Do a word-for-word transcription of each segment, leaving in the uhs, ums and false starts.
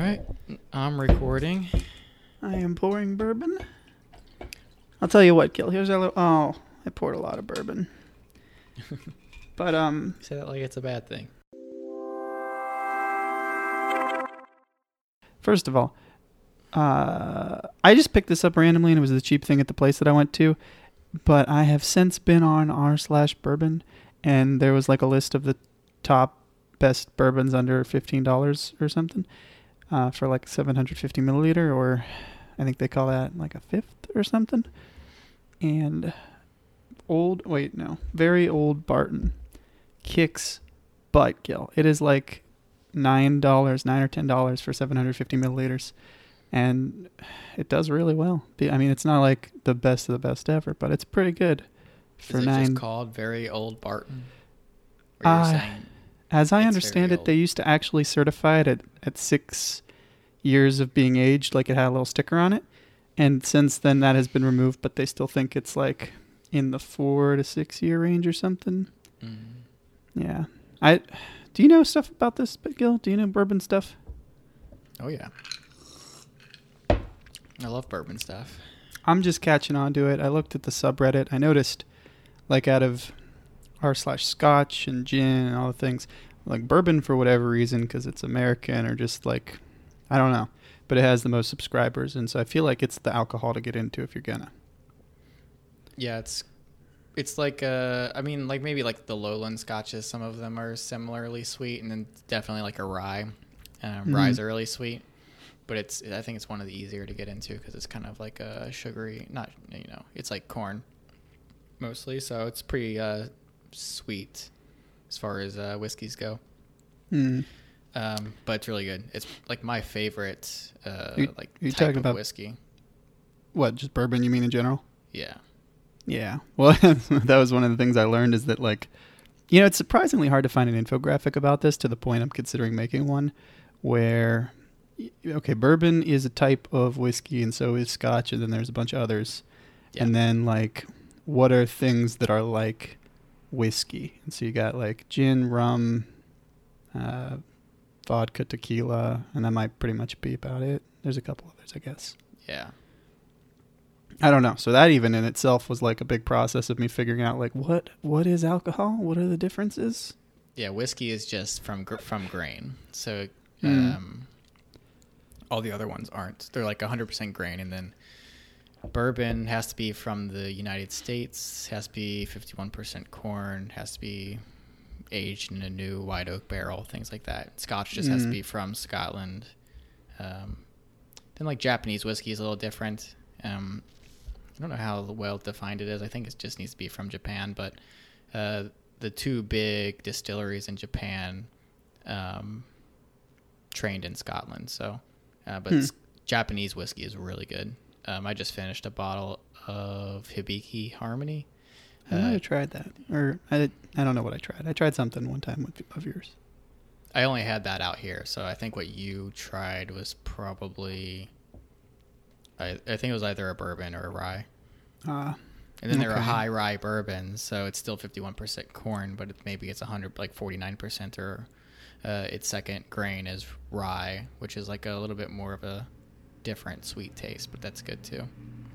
right, I'm recording. I am pouring bourbon. I'll tell you what, Gil. Here's a little. Oh, I poured a lot of bourbon. But um, You say that like it's a bad thing. First of all, uh, I just picked this up randomly, and it was the cheap thing at the place that I went to. But I have since been on r slash bourbon, and there was like a list of the top best bourbons under fifteen dollars or something, uh, for like seven hundred fifty milliliter, or I think they call that like a fifth or something. And old, wait, no, very old Barton kicks butt, Gil. It is like nine dollars, nine or ten dollars for seven hundred fifty milliliters, and it does really well. I mean, it's not like the best of the best ever, but it's pretty good for Is it nine. just called Very Old Barton? Or you're Uh, saying As I it's understand very it, old? they used to actually certify it at, at six years of being aged, like it had a little sticker on it. And since then, that has been removed, but they still think it's like in the four to six year range or something. Mm. Yeah. I do you know stuff about this, Gil? Do you know bourbon stuff? Oh yeah, I love bourbon stuff. I'm just catching on to it. I looked at the subreddit. I noticed, like, out of r slash scotch and gin and all the things, like bourbon for whatever reason, because it's American or just like, I don't know, but it has the most subscribers, and so I feel like it's the alcohol to get into if you're gonna. Yeah, it's it's like uh, I mean, like maybe like the lowland scotches. Some of them are similarly sweet, and then definitely like a rye. Um, Mhm. Rye's are really sweet, but it's I think it's one of the easier to get into because it's kind of like a sugary, not you know, it's like corn mostly, so it's pretty uh, sweet as far as uh, whiskeys go. Mm. Um, but it's really good. It's like my favorite uh, You- like you type talking of about- whiskey. What, just bourbon? You mean in general? Yeah. Yeah. Well, that was one of the things I learned is that, like, you know, it's surprisingly hard to find an infographic about this to the point I'm considering making one where, y- okay, bourbon is a type of whiskey and so is scotch, and then there's a bunch of others. Yeah. And then, like, what are things that are like whiskey? And so you got, like, gin, rum, uh, vodka, tequila, and that might pretty much be about it. There's a couple others, I guess. Yeah. I don't know. So that even in itself was like a big process of me figuring out, like, what what is alcohol? What are the differences? Yeah, whiskey is just from gr- from grain. So Mm. um, all the other ones aren't. They're like one hundred percent grain. And then bourbon has to be from the United States, has to be fifty-one percent corn, has to be aged in a new white oak barrel, things like that. Scotch just has to Mm. be from Scotland. Um, then like Japanese whiskey is a little different. Um, I don't know how well defined it is. I think it just needs to be from Japan, but uh, the two big distilleries in Japan um, trained in Scotland. So, uh, but Hmm. s- Japanese whiskey is really good. Um, I just finished a bottle of Hibiki Harmony. I might Uh, have tried that, or I I don't know what I tried. I tried something one time with, of yours. I only had that out here, so I think what you tried was probably, I, I think it was either a bourbon or a rye. Uh, And then there are Okay. high rye bourbons, so it's still fifty-one percent corn, but it, maybe it's one hundred, like forty-nine percent, or uh, its second grain is rye, which is like a little bit more of a different sweet taste, but that's good too.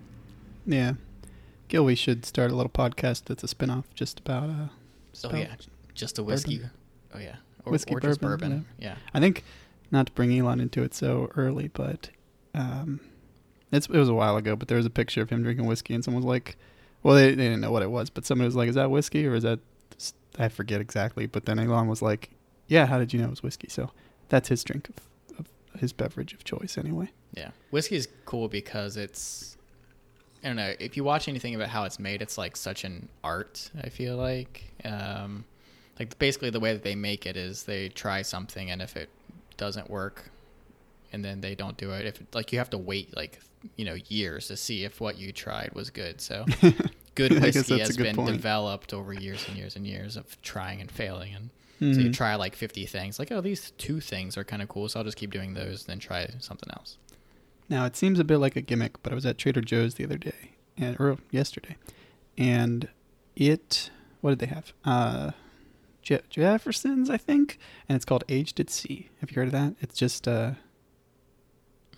yeah, Gil, we should start a little podcast that's a spinoff just about uh. just Oh about- yeah, just a whiskey. Oh yeah, or, Whiskey, or just bourbon, bourbon. Yeah, I think, not to bring Elon into it so early, but um, it's it was a while ago. But there was a picture of him drinking whiskey, and someone was like, "Well, they, they didn't know what it was," but someone was like, "Is that whiskey or is that?" I forget exactly. But then Elon was like, "Yeah, how did you know it was whiskey?" So that's his drink of, of his beverage of choice, anyway. yeah. Whiskey is cool because it's, I don't know, if you watch anything about how it's made, it's like such an art, I feel like. Um, like basically the way that they make it is they try something, and if it doesn't work, and then they don't do it, if it, like you have to wait like, you know, years to see if what you tried was good. So good I guess whiskey that's a has good been point. developed over years and years and years of trying and failing. And Mhm. so you try like fifty things, like, oh, these two things are kind of cool, so I'll just keep doing those, then try something else. Now, it seems a bit like a gimmick, but I was at Trader Joe's the other day, and or yesterday, and it, what did they have? Uh, Je- Jefferson's, I think, and it's called Aged at Sea. Have you heard of that? It's just uh,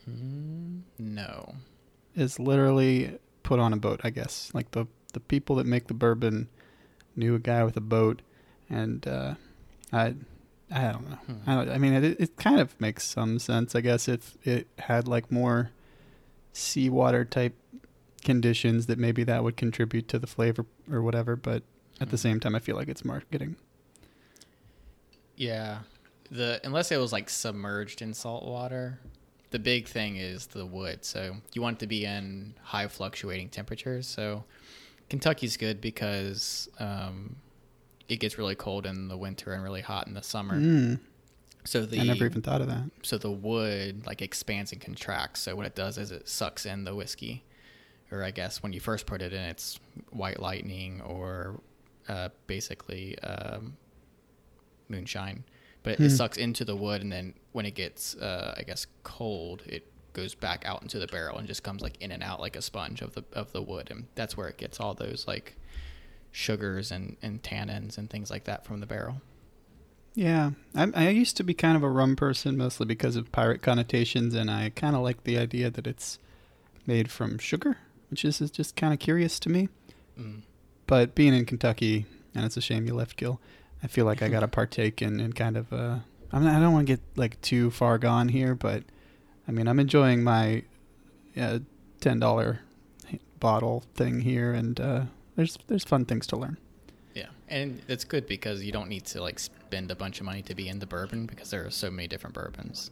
Mm, no. Is literally put on a boat, I guess. Like the the people that make the bourbon knew a guy with a boat, and uh, I I don't know. Hmm. I, don't, I mean, it it kind of makes some sense, I guess, if it had like more seawater type conditions, that maybe that would contribute to the flavor or whatever. But at the same time, I feel like it's marketing. Yeah, the unless it was like submerged in salt water. The big thing is the wood. So you want it to be in high fluctuating temperatures. So Kentucky's good because um, it gets really cold in the winter and really hot in the summer. Mm. So the I never even thought of that. So the wood like expands and contracts. So what it does is it sucks in the whiskey, or I guess when you first put it in, it's White Lightning or uh, basically um, moonshine. But Hmm. it sucks into the wood, and then when it gets, uh, I guess, cold, it goes back out into the barrel and just comes like in and out like a sponge of the of the wood, and that's where it gets all those like sugars and, and tannins and things like that from the barrel. Yeah, I, I used to be kind of a rum person, mostly because of pirate connotations, and I kind of like the idea that it's made from sugar, which is, is just kind of curious to me. Mm. But being in Kentucky, and it's a shame you left, Gil, I feel like I got to partake in, in kind of uh I mean, I don't want to get like too far gone here, but I mean, I'm enjoying my uh, ten dollar bottle thing here, and uh, there's there's fun things to learn. Yeah, and it's good because you don't need to like spend a bunch of money to be into bourbon because there are so many different bourbons.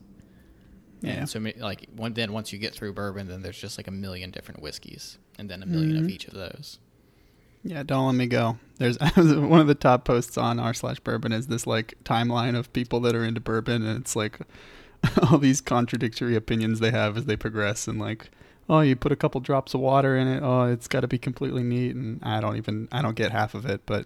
Yeah. And so many, like one, then once you get through bourbon, then there's just like a million different whiskeys, and then a million mm-hmm. of each of those. Yeah, don't let me go. There's one of the top posts on r slash bourbon is this like timeline of people that are into bourbon, and it's like all these contradictory opinions they have as they progress, and like, oh, you put a couple drops of water in it, oh, it's got to be completely neat, and I don't even I don't get half of it, but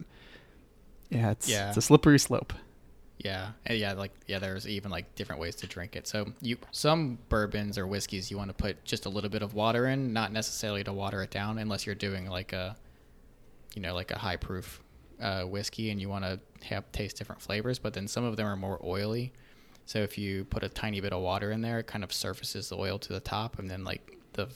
yeah, it's Yeah. it's a slippery slope. Yeah, and yeah, like yeah, there's even like different ways to drink it. So you some bourbons or whiskeys you want to put just a little bit of water in, not necessarily to water it down, unless you're doing like a, you know, like a high proof uh, whiskey and you want to have taste different flavors. But then some of them are more oily, so if you put a tiny bit of water in there, it kind of surfaces the oil to the top, and then like the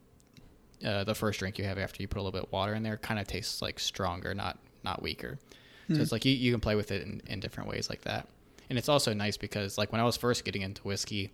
uh, the first drink you have after you put a little bit of water in there kind of tastes like stronger, not not weaker. So Hmm. it's like you, you can play with it in, in different ways like that. And it's also nice because like when I was first getting into whiskey,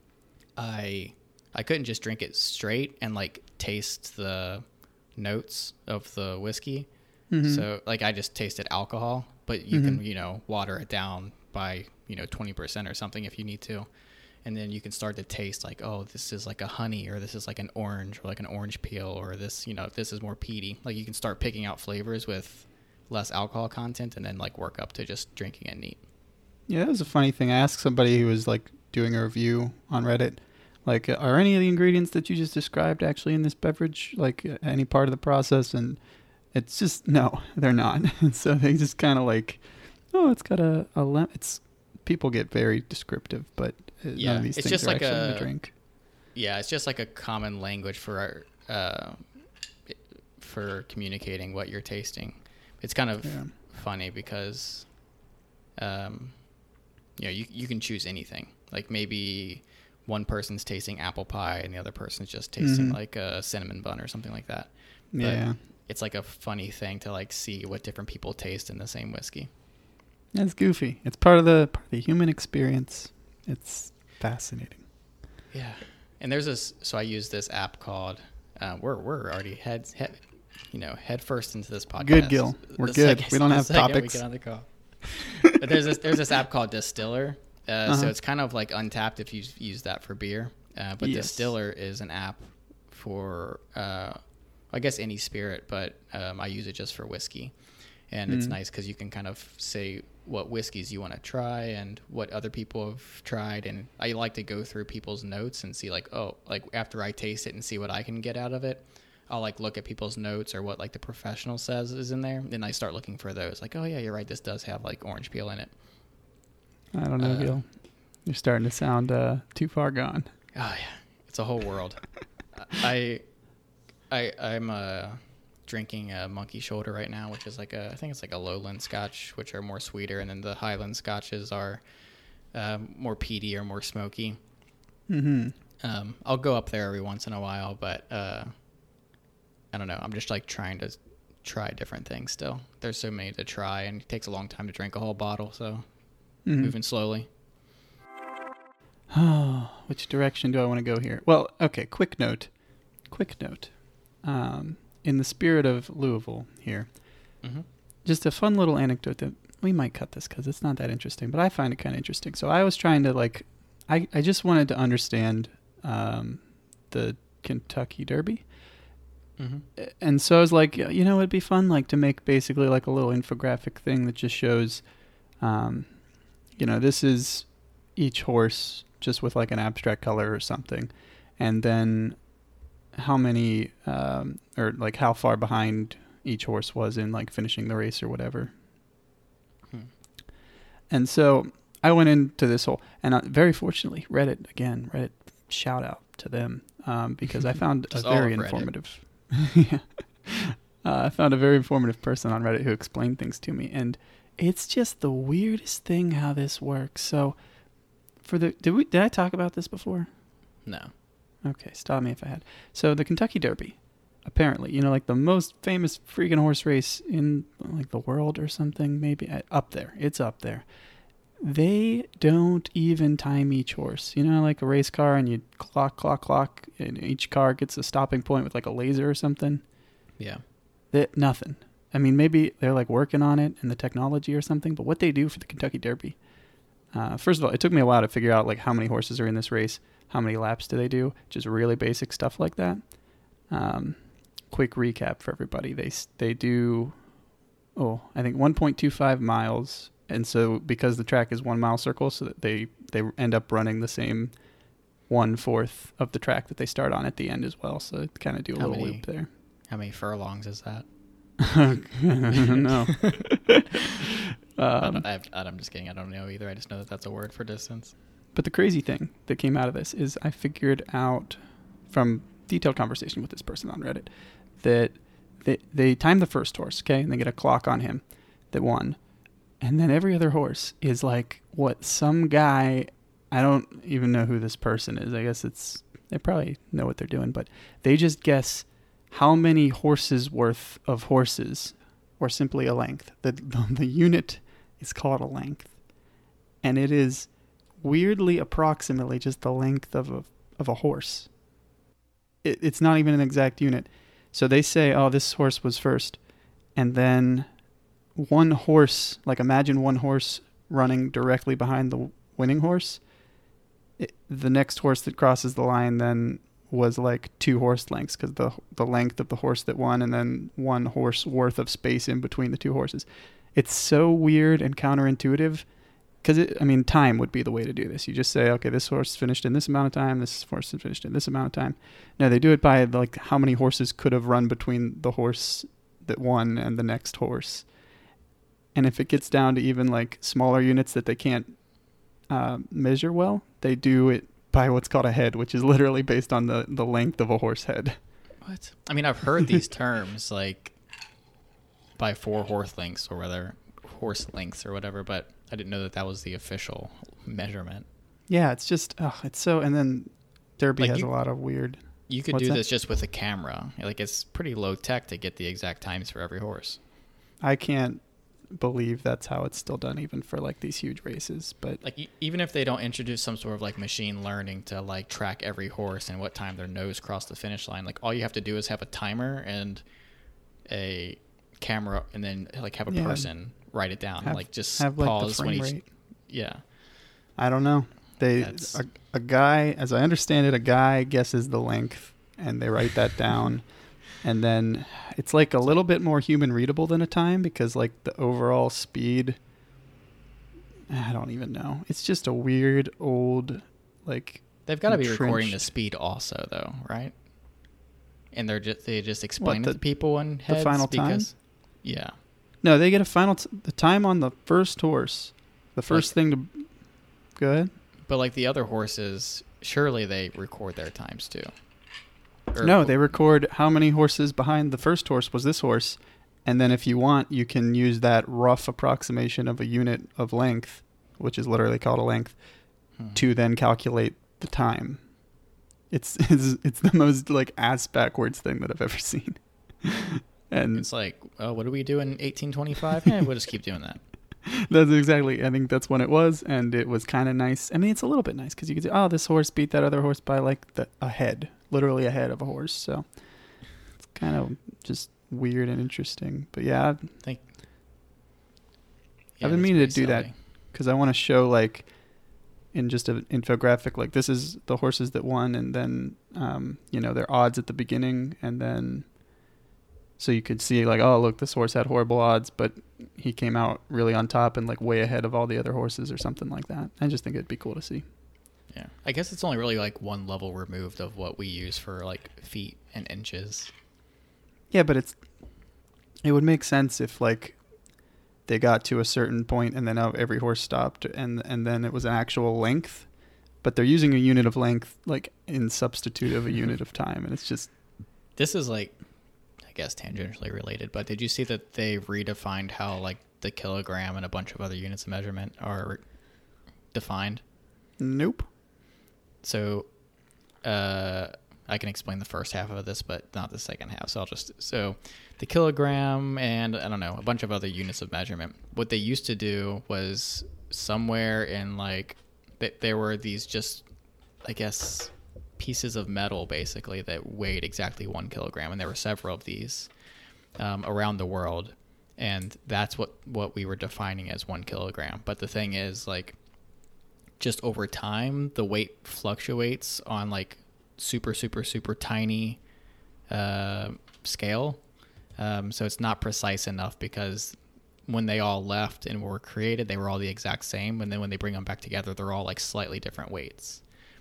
I I couldn't just drink it straight and like taste the notes of the whiskey. Mm-hmm. So like I just tasted alcohol, but you Mm-hmm. can, you know, water it down by, you know, twenty percent or something if you need to. And then you can start to taste like, oh, this is like a honey, or this is like an orange, or like an orange peel, or this, you know, this is more peaty. Like you can start picking out flavors with less alcohol content and then like work up to just drinking it neat. Yeah, that was a funny thing. I asked somebody who was like doing a review on Reddit, like, are any of the ingredients that you just described actually in this beverage, like uh, any part of the process? And it's just, no, they're not. So they just kind of like, oh, it's got a, a lem- it's, people get very descriptive, but uh, none Yeah, of these it's things just are like actually in a- the drink. Yeah, it's just like a common language for uh, for communicating what you're tasting. It's kind of Yeah. funny because, um, you know, you you can choose anything. Like maybe one person's tasting apple pie and the other person's just tasting Mhm. like a cinnamon bun or something like that. But Yeah, it's like a funny thing to like see what different people taste in the same whiskey. it's goofy. It's part of the part of the human experience. It's fascinating. Yeah, and there's this. So I use this app called. Uh, we're we're already head head, you know, head first into this podcast. Good, Gil. We're The good. second- We don't the have second topics. We get on the call. But there's this there's this app called Distiller. Uh, Uh-huh. So it's kind of like Untapped if you use that for beer. Uh, but Yes. Distiller is an app for uh, I guess any spirit, but um, I use it just for whiskey. And it's Mm. nice because you can kind of say what whiskeys you want to try and what other people have tried. And I like to go through people's notes and see like, oh, like after I taste it and see what I can get out of it, I'll like look at people's notes or what like the professional says is in there. Then I start looking for those like, oh yeah, you're right. This does have like orange peel in it. I don't know, Uh, Gil. You're starting to sound uh, too far gone. Oh yeah, it's a whole world. I, I, I'm uh, drinking a Monkey Shoulder right now, which is like a, I think it's like a lowland Scotch, which are more sweeter, and then the Highland Scotches are uh, more peaty or more smoky. Mm-hmm. Um, I'll go up there every once in a while, but uh, I don't know. I'm just like trying to try different things still. There's so many to try, and it takes a long time to drink a whole bottle, so mm-hmm. moving slowly. Oh, which direction do I want to go here? Well, okay, quick note. Quick note. Um, in the spirit of Louisville here, mm-hmm. just a fun little anecdote that we might cut this because it's not that interesting, but I find it kind of interesting. So I was trying to like, I, I just wanted to understand um, the Kentucky Derby. Mm-hmm. And so I was like, you know, it'd be fun like to make basically like a little infographic thing that just shows, um, you know, this is each horse just with like an abstract color or something. And then how many, um, or like how far behind each horse was in like finishing the race or whatever. Hmm. And so I went into this whole, and I, very fortunately, Reddit, again, Reddit, shout out to them, um, because I found a very informative, yeah, uh, I found a very informative person on Reddit who explained things to me. And it's just the weirdest thing how this works. So for the, did we, did I talk about this before? No. Okay, stop me if I had. So the Kentucky Derby, apparently, you know, like the most famous freaking horse race in like the world or something, maybe up there. It's up there. They don't even time each horse. You know, like a race car, and you clock, clock, clock, and each car gets a stopping point with like a laser or something. Yeah. They, nothing. I mean, maybe they're like working on it and the technology or something, but what they do for the Kentucky Derby, uh, first of all, it took me a while to figure out like how many horses are in this race. How many laps do they do? Just really basic stuff like that. Um, quick recap for everybody. They they do, oh, I think one point two five miles. And so because the track is one mile circle, so that they, they end up running the same one-fourth of the track that they start on at the end as well. So they kind of do a how little many, loop there. How many furlongs is that? No. um, I, I, I'm just kidding. I don't know either. I just know that that's a word for distance. But the crazy thing that came out of this is I figured out from detailed conversation with this person on Reddit that they, they time the first horse, okay, and they get a clock on him that won. And then every other horse is like what some guy, I don't even know who this person is. I guess it's, they probably know what they're doing, but they just guess how many horses worth of horses, or simply a length. The, the, the unit is called a length. And it is weirdly approximately just the length of a of a horse. It, it's not even an exact unit. So they say, oh, this horse was first. And then one horse, like imagine one horse running directly behind the winning horse. It, the next horse that crosses the line then was like two horse lengths because the the length of the horse that won and then one horse worth of space in between the two horses. It's so weird and counterintuitive. Because, I mean, time would be the way to do this. You just say, okay, this horse finished in this amount of time, this horse finished in this amount of time. No, they do it by, like, how many horses could have run between the horse that won and the next horse. And if it gets down to even, like, smaller units that they can't uh, measure well, they do it by what's called a head, which is literally based on the, the length of a horse head. What? I mean, I've heard these terms, like, by four horse lengths or whether horse lengths or whatever, but I didn't know that that was the official measurement. Yeah, it's just, oh, it's so, and then Derby like has you, a lot of weird. You could do that? This just with a camera. Like, it's pretty low tech to get the exact times for every horse. I can't believe that's how it's still done even for like these huge races, but like e- even if they don't introduce some sort of like machine learning to like track every horse and what time their nose crossed the finish line, like all you have to do is have a timer and a camera and then like have a yeah. person write it down, have, like just have, like, pause when each, yeah. I don't know. They a, a guy, as I understand it, a guy guesses the length and they write that down, and then it's like a little bit more human readable than a time because like the overall speed, I don't even know. It's just a weird old like. They've got to be recording the speed also, though, right? And they're just they just explain what, the, it to people in heads the final because, time. Yeah. No, they get a final t- the time on the first horse. The first like, thing to go ahead. But like the other horses, surely they record their times too. Or, no, they record how many horses behind the first horse was this horse, and then if you want, you can use that rough approximation of a unit of length, which is literally called a length, hmm. to then calculate the time. It's it's it's the most like ass backwards thing that I've ever seen. And it's like, oh, what do we do in eighteen twenty-five? Yeah, we'll just keep doing that. That's exactly. I think that's when it was, and it was kind of nice. I mean, it's a little bit nice because you can say, "Oh, this horse beat that other horse by like the, a head, literally a head of a horse." So it's kind of just weird and interesting. But yeah, I've, Think, yeah, I've been meaning to do silly. that because I want to show like in just an infographic, like this is the horses that won, and then um, you know their odds at the beginning, and then so you could see like, oh, look, this horse had horrible odds, but he came out really on top and like way ahead of all the other horses or something like that. I just think it'd be cool to see. Yeah, I guess it's only really like one level removed of what we use for like feet and inches. Yeah, but it's it would make sense if like they got to a certain point and then every horse stopped and and then it was an actual length, but they're using a unit of length like in substitute of a unit of time, and it's just this is like I guess tangentially related, but did you see that they redefined how like the kilogram and a bunch of other units of measurement are defined? Nope. So uh I can explain the first half of this, but not the second half. So I'll just, so the kilogram and I don't know, a bunch of other units of measurement. What they used to do was somewhere in like, th- there were these just, I guess, pieces of metal basically that weighed exactly one kilogram. And there were several of these um, around the world. And that's what, what we were defining as one kilogram. But the thing is like, just over time, the weight fluctuates on like, super super super tiny uh scale, um so it's not precise enough because when they all left and were created they were all the exact same, and then when they bring them back together they're all like slightly different weights.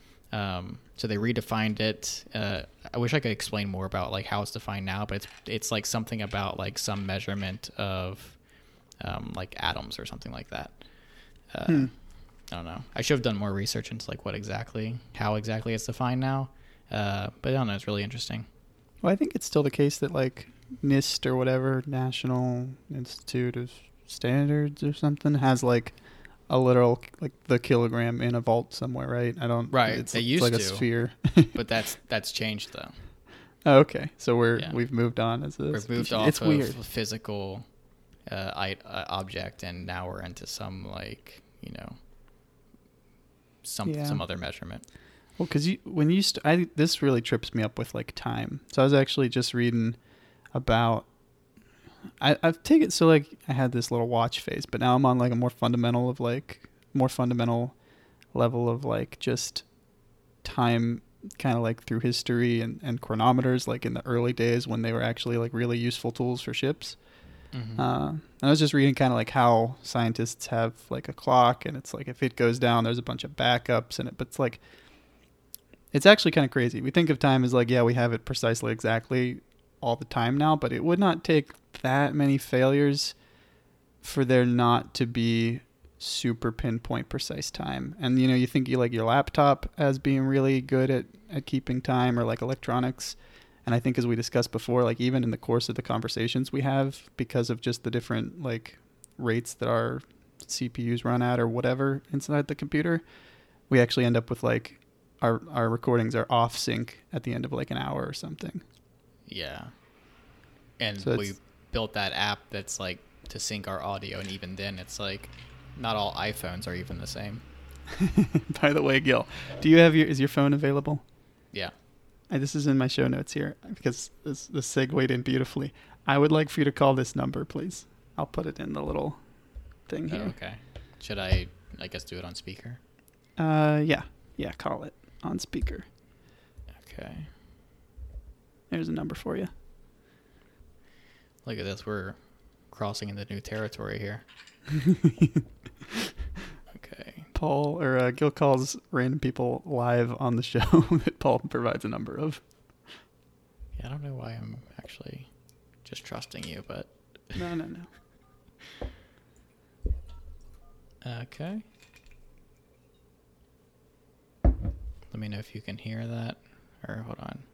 Um so they redefined it. uh I wish I could explain more about like how it's defined now, but it's it's like something about like some measurement of um like atoms or something like that. uh hmm. I don't know, I should have done more research into like what exactly how exactly it's defined now. Uh, but I don't know, it's really interesting. Well, I think it's still the case that like NIST or whatever, National Institute of Standards or something, has like a literal like the kilogram in a vault somewhere, right? I don't. Right, it's, they it's used like to, a sphere. But that's that's changed though. Oh, okay, so we're yeah. we've moved on as a. We've species. moved off it's of weird. physical uh, I, uh, object, and now we're into some like you know some yeah. some other measurement. Well, because you, when you, st- I this really trips me up with like time. So I was actually just reading about, I, I've taken, so like I had this little watch phase, but now I'm on like a more fundamental of like, more fundamental level of like just time, kind of like through history and, and chronometers, like in the early days when they were actually like really useful tools for ships. Mm-hmm. Uh, and I was just reading kind of like how scientists have like a clock, and it's like if it goes down, there's a bunch of backups in it, but it's like, it's actually kind of crazy. We think of time as like, yeah, we have it precisely exactly all the time now, but it would not take that many failures for there not to be super pinpoint precise time. And, you know, you think you like your laptop as being really good at, at keeping time, or like electronics. And I think as we discussed before, like even in the course of the conversations we have, because of just the different like rates that our C P Us run at or whatever inside the computer, we actually end up with like, Our our recordings are off sync at the end of like an hour or something. Yeah. And so we built that app that's like to sync our audio, and even then it's like not all iPhones are even the same. By the way, Gil, do you have your is your phone available? Yeah. I, this is in my show notes here because this this segued in beautifully. I would like for you to call this number, please. I'll put it in the little thing here. Oh, okay. Should I I guess do it on speaker? Uh yeah. Yeah, call it on speaker. Okay. There's a number for you. Look at this. We're crossing into new territory here. Okay. Paul, or uh, Gil calls random people live on the show that Paul provides a number of. Yeah, I don't know why I'm actually just trusting you, but... No, no, no. Okay. Let me know if you can hear that. Or hold on.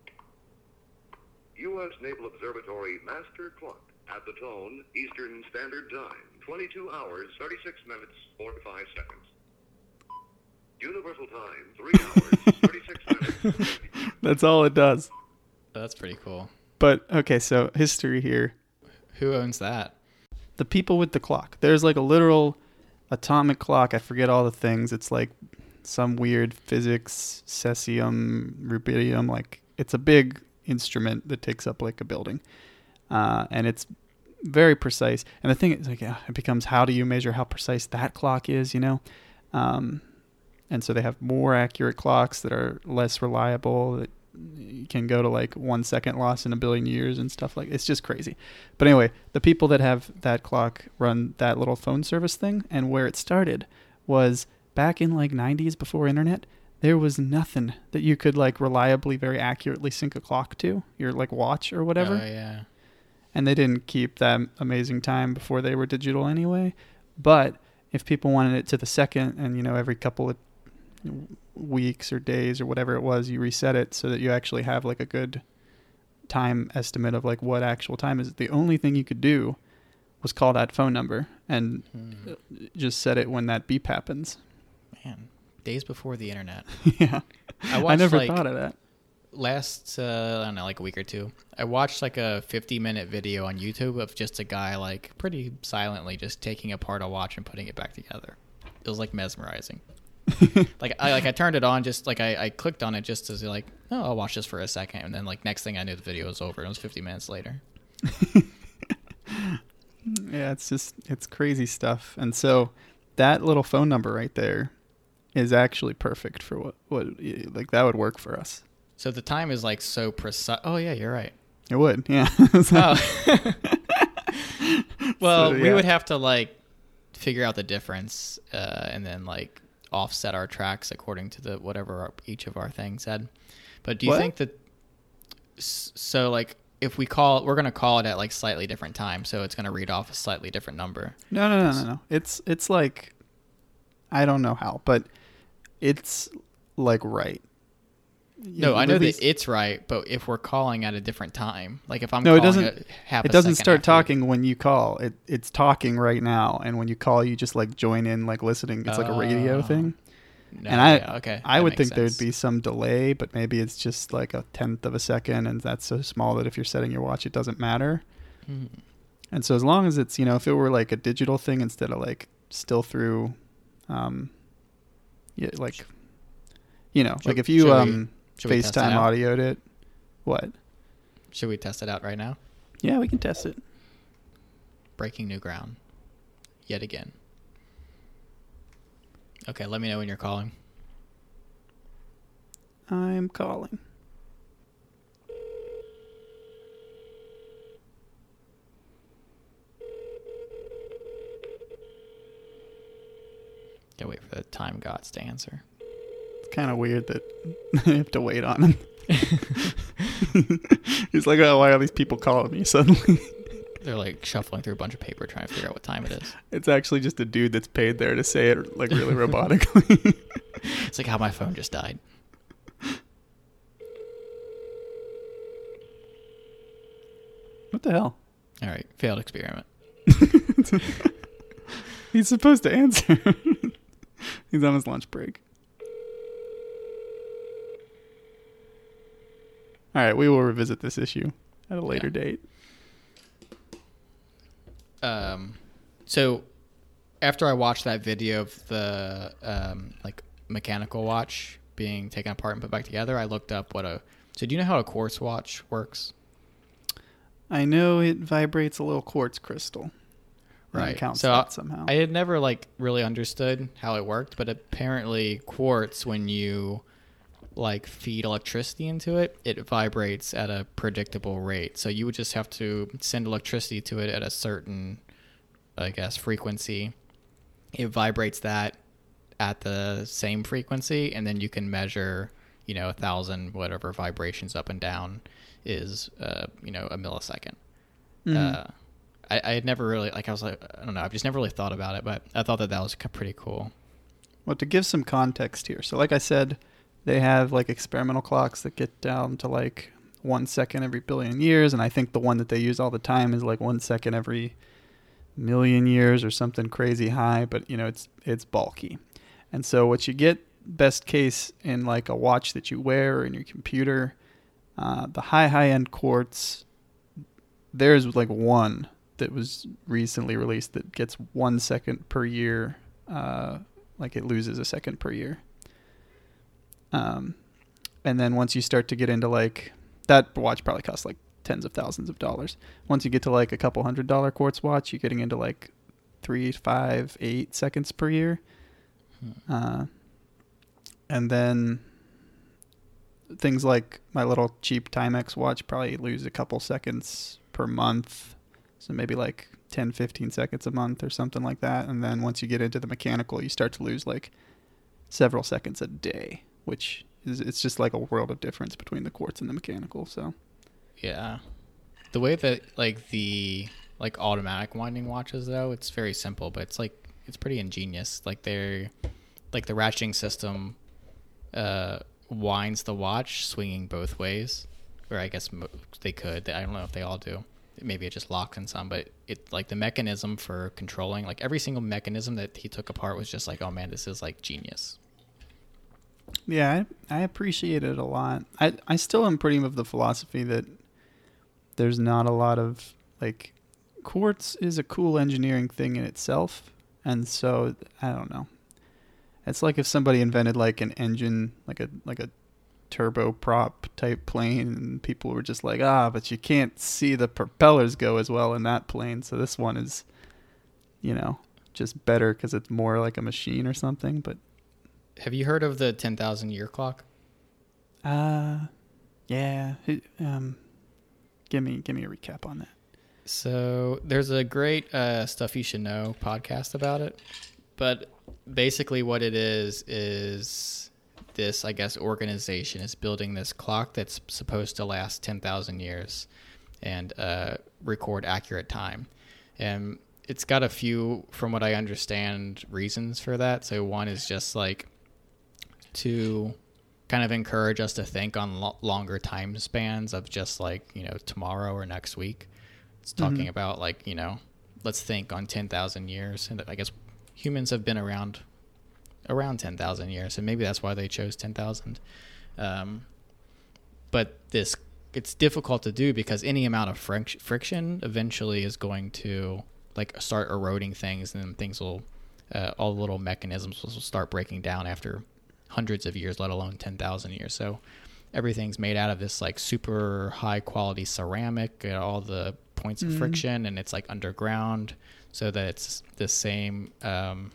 U S Naval Observatory Master Clock at the tone Eastern Standard Time, twenty-two hours, thirty-six minutes, forty-five seconds. Universal Time, three hours, thirty-six minutes, That's all it does. That's pretty cool. But okay, so history here. Who owns that? The people with the clock. There's like a literal atomic clock. I forget all the things. It's like some weird physics, cesium, rubidium. Like it's a big instrument that takes up like a building, uh, and it's very precise. And the thing is, like, yeah, it becomes how do you measure how precise that clock is? You know, um, and so they have more accurate clocks that are less reliable. That you can go to like one second loss in a billion years and stuff like. It's just crazy. But anyway, the people that have that clock run that little phone service thing, and where it started was back in like nineties before internet. There was nothing that you could like reliably, very accurately sync a clock to your like watch or whatever. Oh, yeah. And they didn't keep that amazing time before they were digital anyway. But if people wanted it to the second, and you know, every couple of weeks or days or whatever it was, you reset it so that you actually have like a good time estimate of like what actual time is. The only thing you could do was call that phone number and hmm. just set it when that beep happens. Man, days before the internet. Yeah. I, watched, I never like, thought of that. Last, uh, I don't know, like a week or two, I watched like a fifty minute video on YouTube of just a guy like pretty silently just taking apart a watch and putting it back together. It was like mesmerizing. like I like I turned it on, just like I, I clicked on it just to like, oh, I'll watch this for a second, and then like next thing I knew, the video was over. It was fifty minutes later. Yeah, it's just it's crazy stuff. And so that little phone number right there is actually perfect for what what like that would work for us. So the time is like so precise. Oh yeah, you're right. It would, yeah. Oh. Well, So, yeah. we would have to like figure out the difference, uh, and then like offset our tracks according to the whatever our, each of our things said. But do you What? think that so like if we call we're going to call it at like slightly different time, so it's going to read off a slightly different number? No, no, no, no, no. It's it's like I don't know how, but it's like right. No, You I know least, that it's right, but if we're calling at a different time, like if I'm no, it calling doesn't. a half It a doesn't second start after- talking when you call. It it's talking right now, and when you call, you just like join in, like listening. It's like a radio Oh. thing. No, and I, yeah, okay, I that would makes think sense. there'd be some delay, but maybe it's just like a tenth of a second, and that's so small that if you're setting your watch, it doesn't matter. Hmm. And so as long as it's, you know, if it were like a digital thing instead of like still through, um, yeah, like, you know, Should- like if you should we- um should we test it FaceTime out? audioed it, what? Should we test it out right now? Yeah, we can test it. Breaking new ground. Yet again. Okay, let me know when you're calling. I'm calling. Gotta wait for the time gods to answer. It's kind of weird that I have to wait on him. He's like, oh, why are these people calling me suddenly? They're like shuffling through a bunch of paper trying to figure out what time it is. It's actually just a dude that's paid there to say it like really robotically. It's like how my phone just died. What the hell? All right, failed experiment. He's supposed to answer. He's on his lunch break. All right, we will revisit this issue at a later Yeah. date. Um, so after I watched that video of the um, like mechanical watch being taken apart and put back together, I looked up what a. So do you know how a quartz watch works? I know it vibrates a little quartz crystal. And Right. it counts So that somehow. I had never like really understood how it worked, but apparently quartz, when you like feed electricity into it, it vibrates at a predictable rate. So you would just have to send electricity to it at a certain, I guess, frequency. It vibrates that at the same frequency, and then you can measure, you know, a thousand whatever vibrations up and down is, uh, you know, a millisecond. Mhm. Uh, I, I had never really, like, I was like, I don't know, I've just never really thought about it, but I thought that that was c- pretty cool. Well, to give some context here. So like I said, they have like experimental clocks that get down to like one second every billion years. And I think the one that they use all the time is like one second every million years or something crazy high. But, you know, it's it's bulky. And so what you get best case in like a watch that you wear or in your computer. Uh, the high, high end quartz, there's like one that was recently released that gets one second per year. Uh, like it loses a second per year. Um, and then once you start to get into like, that watch probably costs like tens of thousands of dollars. Once you get to like a couple hundred dollar quartz watch, you're getting into like three, five, eight seconds per year. Hmm. Uh, and then things like my little cheap Timex watch probably lose a couple seconds per month. So maybe like ten, fifteen seconds a month or something like that. And then once you get into the mechanical, you start to lose like several seconds a day, which is, it's just like a world of difference between the quartz and the mechanical. So yeah, the way that like the like automatic winding watches though, it's very simple, but it's like it's pretty ingenious. Like they're like the ratcheting system uh winds the watch swinging both ways, or I guess mo- they could. I don't know if they all do. Maybe it just locks in some, but it like the mechanism for controlling, like every single mechanism that he took apart was just like, oh man, this is like genius. Yeah, I, I appreciate it a lot. I I still am pretty of the philosophy that there's not a lot of like quartz is a cool engineering thing in itself, and so I don't know. It's like if somebody invented like an engine, like a like a turboprop type plane, and people were just like, ah, but you can't see the propellers go as well in that plane, so this one is, you know, just better because it's more like a machine or something. But have you heard of the ten thousand year clock? Uh, yeah. Um, give me give me a recap on that. So there's a great uh, Stuff You Should Know podcast about it, but basically what it is is this, I guess, organization is building this clock that's supposed to last ten thousand years and uh, record accurate time. And it's got a few, from what I understand, reasons for that. So one is just like to kind of encourage us to think on lo- longer time spans of just like, you know, tomorrow or next week. It's talking mm-hmm. about like, you know, let's think on ten thousand years. And I guess humans have been around around ten thousand years, and maybe that's why they chose ten thousand. Um, but this, it's difficult to do because any amount of fric- friction eventually is going to like start eroding things, and then things will, uh, all the little mechanisms will start breaking down after hundreds of years, let alone ten thousand years. So everything's made out of this like super high quality ceramic, uh, all the points of mm. friction, and it's like underground so that it's the same, um,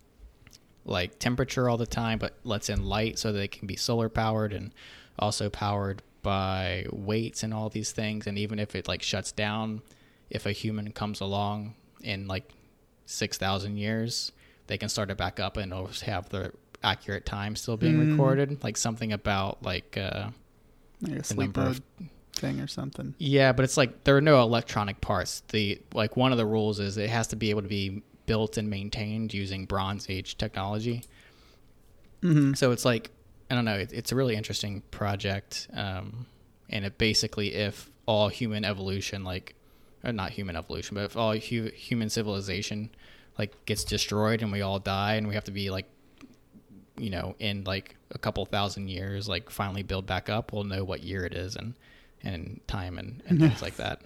like temperature all the time, but lets in light so that it can be solar powered and also powered by weights and all these things. And even if it like shuts down, if a human comes along in like six thousand years, they can start it back up and always have the accurate time still being mm. recorded. Like something about like, uh, like a sleep mode thing or something. Yeah, but it's like there are no electronic parts. The like one of the rules is it has to be able to be built and maintained using Bronze Age technology. Mm-hmm. So it's like, I don't know, it, it's a really interesting project. Um, and it basically, if all human evolution, like, or not human evolution, but if all hu- human civilization, like, gets destroyed and we all die and we have to be, like, you know, in, like, a couple thousand years, like, finally build back up, we'll know what year it is and, and time and, and things like that.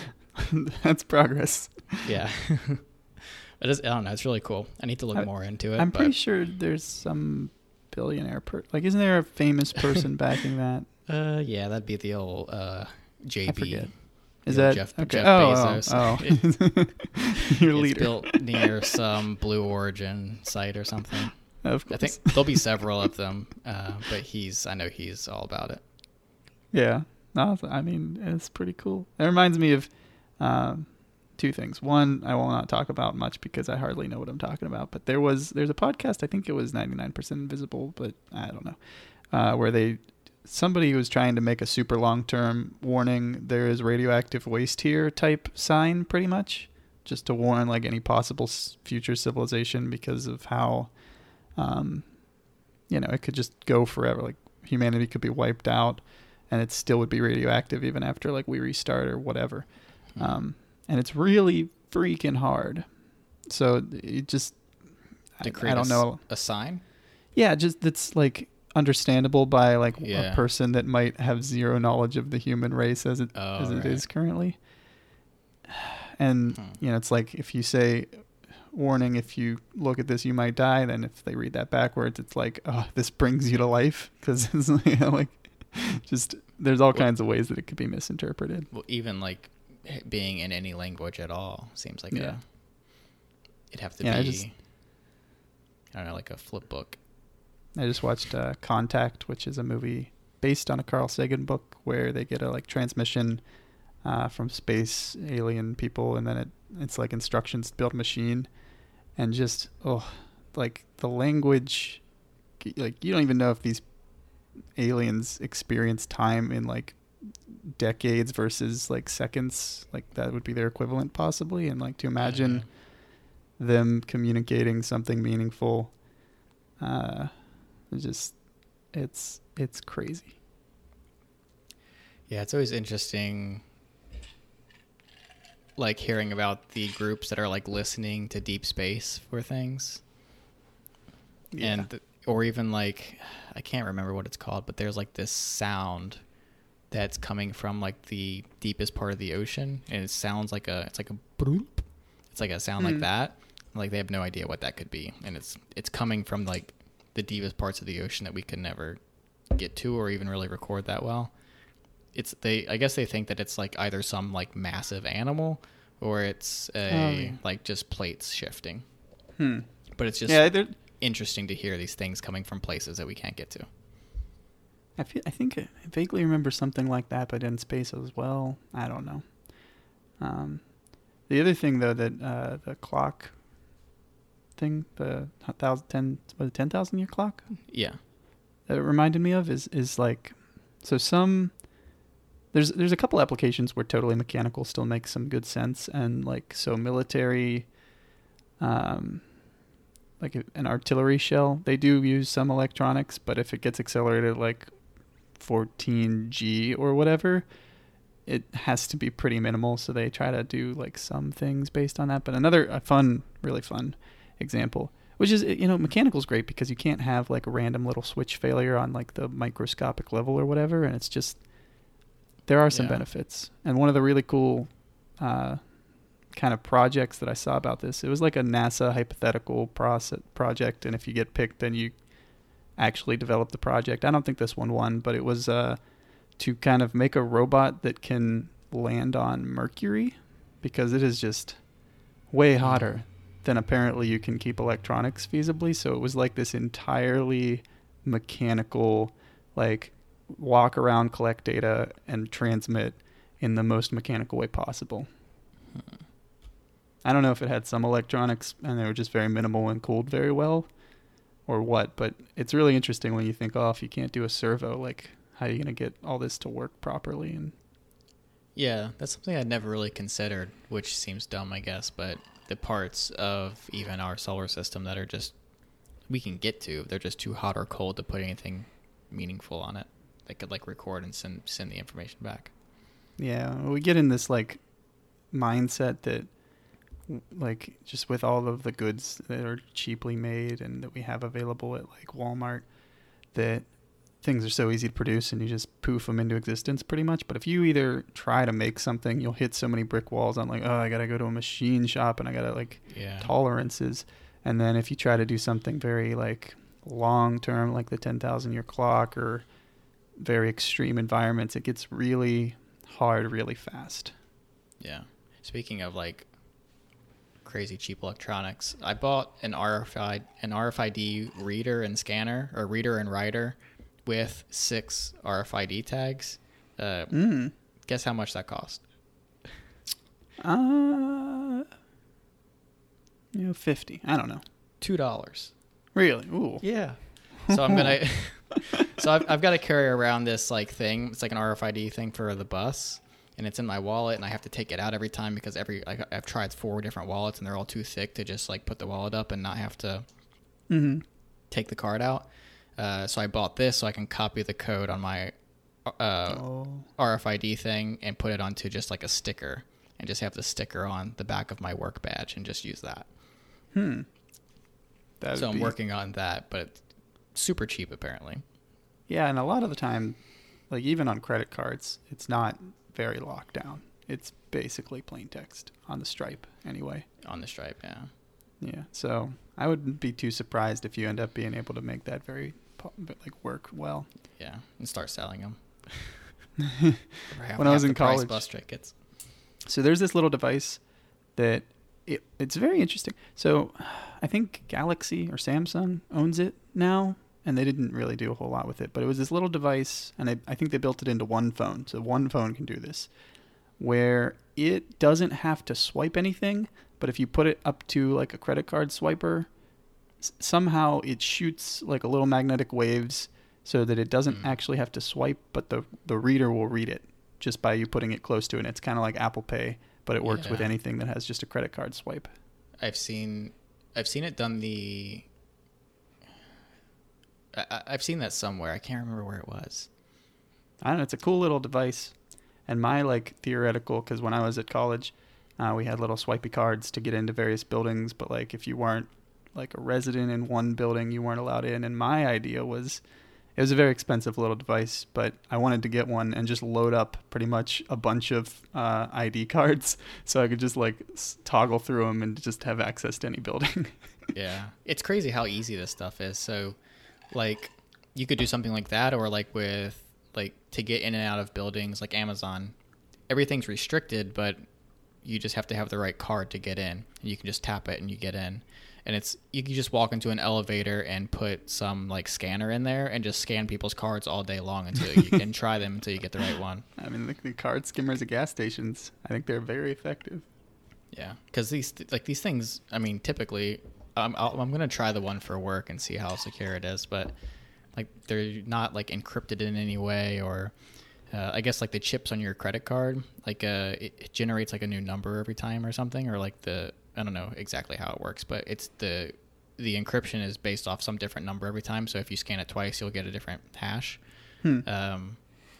That's progress. Yeah. It is, I don't know. It's really cool. I need to look I, more into it. I'm but. pretty sure there's some billionaire per like. Isn't there a famous person backing that? Uh, yeah, that'd be the old uh J B. I forget. Is that Jeff, okay? Jeff oh, Bezos? Oh, oh. It, your it's leader. Built near some Blue Origin site or something. Of course. I think there'll be several of them, uh, but he's. I know he's all about it. Yeah. No, I mean it's pretty cool. It reminds me of. Um, Two things. One, I will not talk about much because I hardly know what I'm talking about. But there was there's a podcast. I think it was ninety-nine percent Invisible, but I don't know, uh, where they somebody was trying to make a super long term warning. There is radioactive waste here type sign, pretty much, just to warn like any possible future civilization because of how, um, you know, it could just go forever. Like humanity could be wiped out, and it still would be radioactive even after like we restart or whatever. Mm-hmm. Um, And it's really freaking hard. So it just, to I, create I don't a, know. A sign? Yeah, just that's like understandable by like Yeah. a person that might have zero knowledge of the human race as it Oh, as it right. is currently. And Hmm. you know, it's like if you say, "Warning: if you look at this, you might die." Then if they read that backwards, it's like, "Oh, this brings you to life," because it's you know, like just there's all Well- kinds of ways that it could be misinterpreted. Well, even like h- being in any language at all seems like Yeah. a, it'd have to Yeah, I be, just- I don't know, like a flip book. I just watched uh, Contact, which is a movie based on a Carl Sagan book where they get a like transmission uh, from space alien people, and then it it's like instructions to build a machine, and just oh, like the language, like you don't even know if these aliens experience time in like decades versus like seconds, like that would be their equivalent possibly, and like to imagine them communicating something meaningful. Uh, it's just, it's it's crazy. Yeah, it's always interesting, like hearing about the groups that are like listening to deep space for things, Yeah. and or even like I can't remember what it's called, but there's like this sound that's coming from like the deepest part of the ocean, and it sounds like a it's like a broop. It's like a sound like Hmm. that. Like they have no idea what that could be, and it's it's coming from like the deepest parts of the ocean that we could never get to or even really record that well. It's they I guess they think that it's like either some like massive animal or it's a Oh, yeah. like just plates shifting. Hmm. But it's just Yeah, they're- interesting to hear these things coming from places that we can't get to. I feel, I think I vaguely remember something like that, but in space as well. I don't know. Um, the other thing though that uh, the clock thing, the thousand ten, was it ten thousand year clock? Yeah. That it reminded me of is is like, so some there's there's a couple applications where totally mechanical still makes some good sense, and like so military, um, like an artillery shell, they do use some electronics, but if it gets accelerated like fourteen G or whatever, it has to be pretty minimal. So they try to do like some things based on that. But another a fun, really fun example, which is, you know, mechanical's great because you can't have like a random little switch failure on like the microscopic level or whatever. And it's just, there are some Yeah. benefits. And one of the really cool uh, kind of projects that I saw about this, it was like a NASA hypothetical process project. And if you get picked, then you actually develop the project. I don't think this one won, but it was uh, to kind of make a robot that can land on Mercury, because it is just way hotter than apparently you can keep electronics feasibly. So it was like this entirely mechanical, like walk around, collect data, and transmit in the most mechanical way possible. I don't know if it had some electronics and they were just very minimal and cooled very well or what, but it's really interesting when you think, oh, if you can't do a servo, like how are you going to get all this to work properly? And Yeah, that's something I'd never really considered, which seems dumb, I guess, but the parts of even our solar system that are just, we can get to, they're just too hot or cold to put anything meaningful on it. They could like record and send, send the information back. yeah, we get in this like mindset that like just with all of the goods that are cheaply made and that we have available at like Walmart, that things are so easy to produce and you just poof them into existence pretty much. But if you either try to make something, you'll hit so many brick walls on like, oh, I got to go to a machine shop and I got to like Yeah. tolerances. And then if you try to do something very like long term, like the ten thousand year clock or very extreme environments, it gets really hard really fast. Yeah. Speaking of like crazy cheap electronics, I bought an R F I an R F I D reader and scanner, or reader and writer, with six R F I D tags. Uh, Mm. Guess how much that cost? Uh, you know, fifty. I don't know. Two dollars. Really? Ooh. Yeah. So I'm gonna. so I've I've got to carry around this like thing. It's like an R F I D thing for the bus, and it's in my wallet, and I have to take it out every time because every like, I've tried four different wallets, and they're all too thick to just like put the wallet up and not have to Mm-hmm. take the card out. Uh, so I bought this so I can copy the code on my uh, Oh. R F I D thing and put it onto just like a sticker, and just have the sticker on the back of my work badge and just use that. Hmm. That So would I'm be- working on that, but super cheap apparently. Yeah, and a lot of the time, like even on credit cards, it's not very locked down. It's basically plain text on the Stripe anyway. On the Stripe, yeah. Yeah, so I wouldn't be too surprised if you end up being able to make that very like work well. Yeah, and start selling them. When I was in college, bus tickets. So there's this little device that it, it's very interesting. So I think Galaxy or Samsung owns it now, and they didn't really do a whole lot with it. But it was this little device, and I, I think they built it into one phone. So one phone can do this, where it doesn't have to swipe anything, but if you put it up to like a credit card swiper, s- somehow it shoots like a little magnetic waves so that it doesn't mm. actually have to swipe, but the, the reader will read it just by you putting it close to it. And it's kind of like Apple Pay, but it works yeah. with anything that has just a credit card swipe. I've seen, I've seen it done the, I, I've seen that somewhere. I can't remember where it was. I don't know. It's a cool little device. And my like theoretical, because when I was at college, uh, we had little swipey cards to get into various buildings. But like if you weren't like a resident in one building, you weren't allowed in. And my idea was, it was a very expensive little device, but I wanted to get one and just load up pretty much a bunch of uh, I D cards so I could just like s- toggle through them and just have access to any building. Yeah. It's crazy how easy this stuff is. So like you could do something like that, or like with like to get in and out of buildings like Amazon, everything's restricted, but you just have to have the right card to get in, and you can just tap it and you get in. And it's, you can just walk into an elevator and put some like scanner in there and just scan people's cards all day long until you can try them until you get the right one. I mean, the, the card skimmers at gas stations, I think they're very effective. Yeah. Cause these, like these things, I mean, typically um, I'll, I'm going to try the one for work and see how secure it is, but like they're not like encrypted in any way, or uh, I guess like the chips on your credit card, like uh, it, it generates like a new number every time or something, or like the, I don't know exactly how it works, but it's the the encryption is based off some different number every time. So if you scan it twice, you'll get a different hash. Hmm. Um,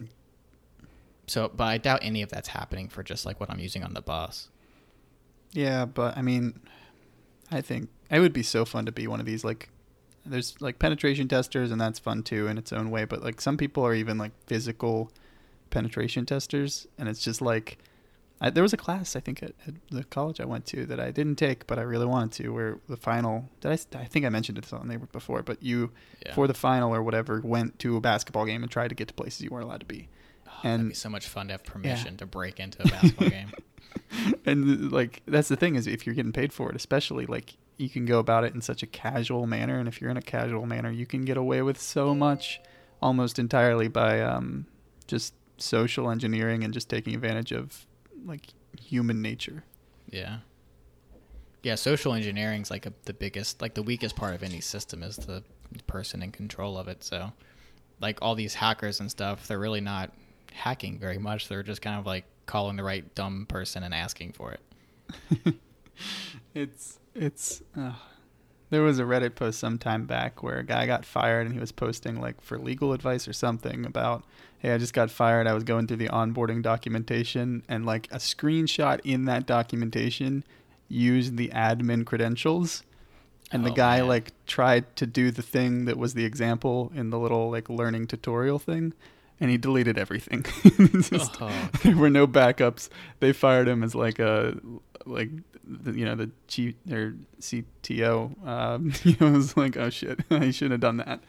so, but I doubt any of that's happening for just like what I'm using on the bus. Yeah, but I mean, I think it would be so fun to be one of these. Like, there's like penetration testers, and that's fun too in its own way. But like some people are even like physical penetration testers, and it's just like. I, there was a class, I think, at, at the college I went to that I didn't take, but I really wanted to, where the final, did I, I think I mentioned it on there before, but you, yeah. for the final or whatever, went to a basketball game and tried to get to places you weren't allowed to be. Oh, and that'd be so much fun to have permission yeah. to break into a basketball game. And, like, that's the thing is if you're getting paid for it, especially, like, you can go about it in such a casual manner, and if you're in a casual manner, you can get away with so much almost entirely by um, just social engineering and just taking advantage of like human nature. Yeah. Yeah. Social engineering is like a, the biggest, like the weakest part of any system is the person in control of it. So like all these hackers and stuff, they're really not hacking very much. They're just kind of like calling the right dumb person and asking for it. it's, it's, uh, there was a Reddit post some time back where a guy got fired and he was posting like for legal advice or something about, hey, I just got fired. I was going through the onboarding documentation, and like a screenshot in that documentation used the admin credentials. And oh, the guy man. like tried to do the thing that was the example in the little like learning tutorial thing, and he deleted everything. Just, oh. There were no backups. They fired him as like a, like, the, you know, the chief or C T O. Um, you know, it was like, oh shit, I shouldn't have done that.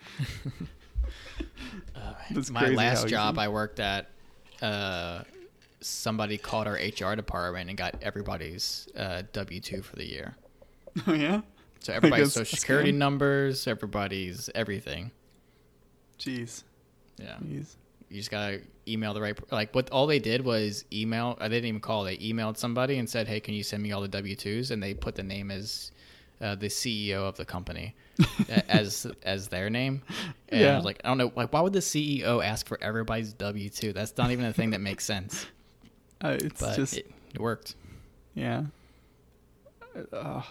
Uh, my last job I worked at, uh, somebody called our H R department and got everybody's uh, W two for the year. Oh, yeah? So everybody's social security numbers, everybody's everything. Jeez. Yeah. Jeez. You just got to email the right, like what all they did was email, I didn't even call, they emailed somebody and said, hey, can you send me all the W twos? And they put the name as uh, the C E O of the company as as their name. And yeah. I was like, I don't know, like why would the C E O ask for everybody's W two? That's not even a thing that makes sense. Uh, it's but just, it, it worked. Yeah. Uh.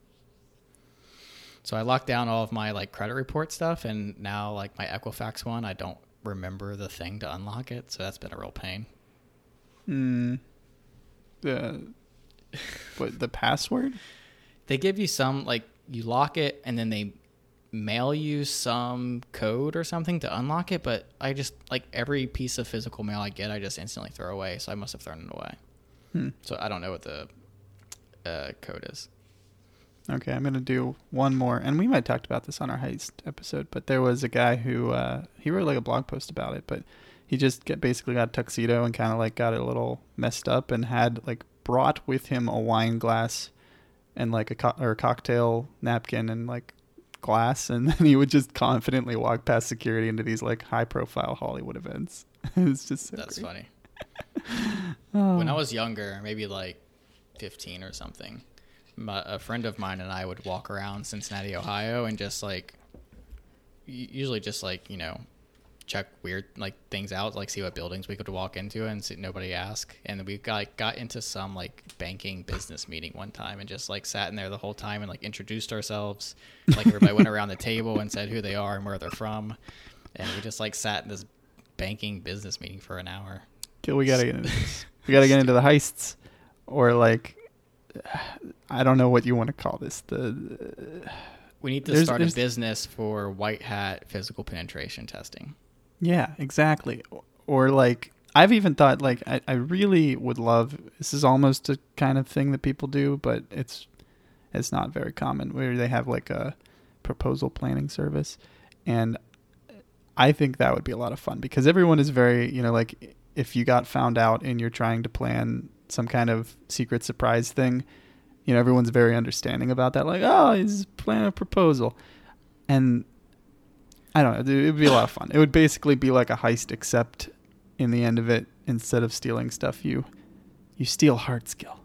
So I locked down all of my like credit report stuff, and now like my Equifax one, I don't remember the thing to unlock it, so that's been a real pain. Hmm. The what? The password? They give you some like you lock it, and then they mail you some code or something to unlock it, but I just, like, every piece of physical mail I get, I just instantly throw away, so I must have thrown it away. Hmm. So I don't know what the uh, code is. Okay, I'm going to do one more. And we might have talked about this on our heist episode, but there was a guy who, uh, he wrote like a blog post about it, but he just get, basically got a tuxedo and kind of like got it a little messed up and had like brought with him a wine glass and like a, co- or a cocktail napkin and like glass. And then he would just confidently walk past security into these like high profile Hollywood events. It's just so That's great. funny. Oh. When I was younger, maybe like fifteen or something, my, a friend of mine and I would walk around Cincinnati, Ohio, and just like, usually just like, you know, check weird like things out, like see what buildings we could walk into and see, nobody ask. And we got like, got into some like banking business meeting one time and just like sat in there the whole time and like introduced ourselves. Like everybody went around the table and said who they are and where they're from. And we just like sat in this banking business meeting for an hour. Okay, we gotta get into this. We gotta get into the heists, or like, I don't know what you want to call this. The we need to there's, start there's, a business for white hat physical penetration testing. Yeah, exactly. Or like, I've even thought like I, I really would love. This is almost a kind of thing that people do, but it's it's not very common. Where they have like a proposal planning service, and I think that would be a lot of fun because everyone is very, you know, like if you got found out and you're trying to plan some kind of secret surprise thing, you know, everyone's very understanding about that. Like, oh, he's planning a proposal. And I don't know, it would be a lot of fun. It would basically be like a heist, except in the end of it, instead of stealing stuff, you you steal hard skill.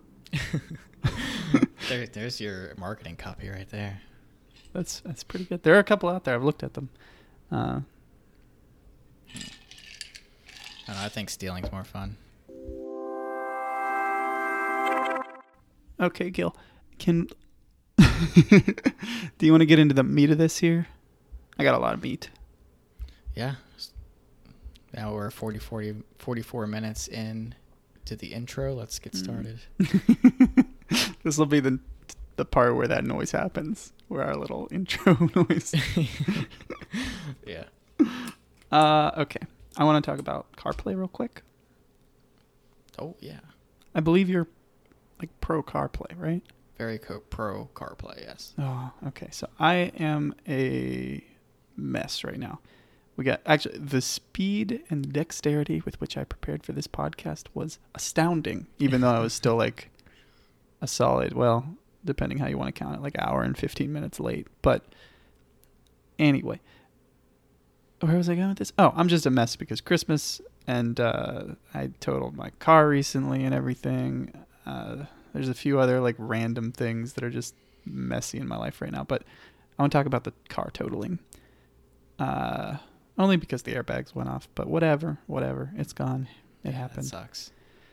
there, there's your marketing copy right there. That's that's pretty good. There are a couple out there. I've looked at them. Uh, I, don't know, I think stealing's more fun. Okay, Gil, can do you want to get into the meat of this here? I got a lot of meat. Yeah. Now we're forty, forty, forty-four minutes in to the intro. Let's get started. This will be the the part where that noise happens, where our little intro noise. Yeah. Uh, okay. I want to talk about CarPlay real quick. Oh, yeah. I believe you're like pro CarPlay, right? Very co- pro CarPlay, yes. Oh, okay. So I am a mess right now. We got actually the speed and dexterity with which I prepared for this podcast was astounding, even though I was still like a solid, well, depending how you want to count it, like hour and fifteen minutes late. But anyway, where was I going with this? Oh, I'm just a mess because Christmas and uh, I totaled my car recently and everything. Uh, there's a few other like random things that are just messy in my life right now, but I want to talk about the car totaling. Uh, only because the airbags went off, but whatever, whatever. It's gone. It Yeah, happened. That sucks.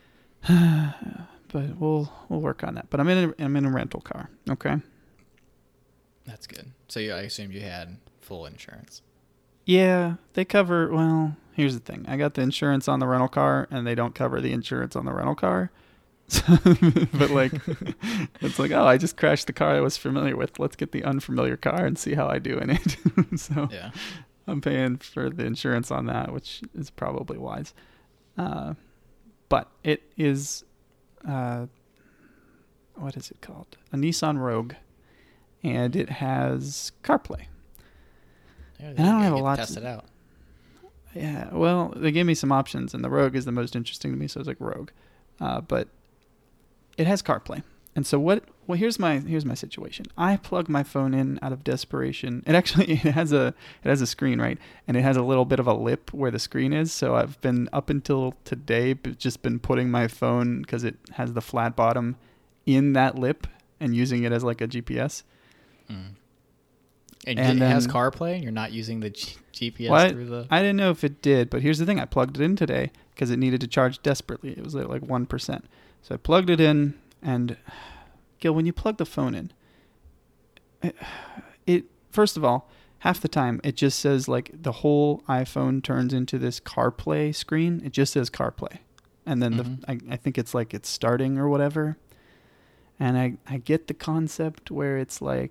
But we'll we'll work on that. But I'm in a, I'm in a rental car. Okay. That's good. So you, I assumed you had full insurance. Yeah, they cover. Well, here's the thing. I got the insurance on the rental car, and they don't cover the insurance on the rental car. But like, it's like, oh, I just crashed the car I was familiar with. Let's get the unfamiliar car and see how I do in it. So Yeah. I'm paying for the insurance on that, which is probably wise. Uh, but it is, uh, what is it called? A Nissan Rogue, and it has CarPlay. Yeah, And I don't you have a get to lot test to- it out. Yeah, well, they gave me some options, and the Rogue is the most interesting to me, so I was like Rogue. Uh, but it has CarPlay, and so what? Well, here's my here's my situation. I plug my phone in out of desperation. It actually it has a it has a screen, right, and it has a little bit of a lip where the screen is. So I've been up until today just been putting my phone, because it has the flat bottom, in that lip and using it as like a G P S. Mm. And, And it has then- CarPlay, and you're not using the G- GPS Well, I- through the... I didn't know if it did, but here's the thing. I plugged it in today because it needed to charge desperately. It was at like one percent. So I plugged it in, and Gil, when you plug the phone in, it, it first of all, half the time it just says like the whole iPhone turns into this CarPlay screen. It just says CarPlay. And then Mhm. the, I, I think it's like it's starting or whatever. And I, I get the concept where it's like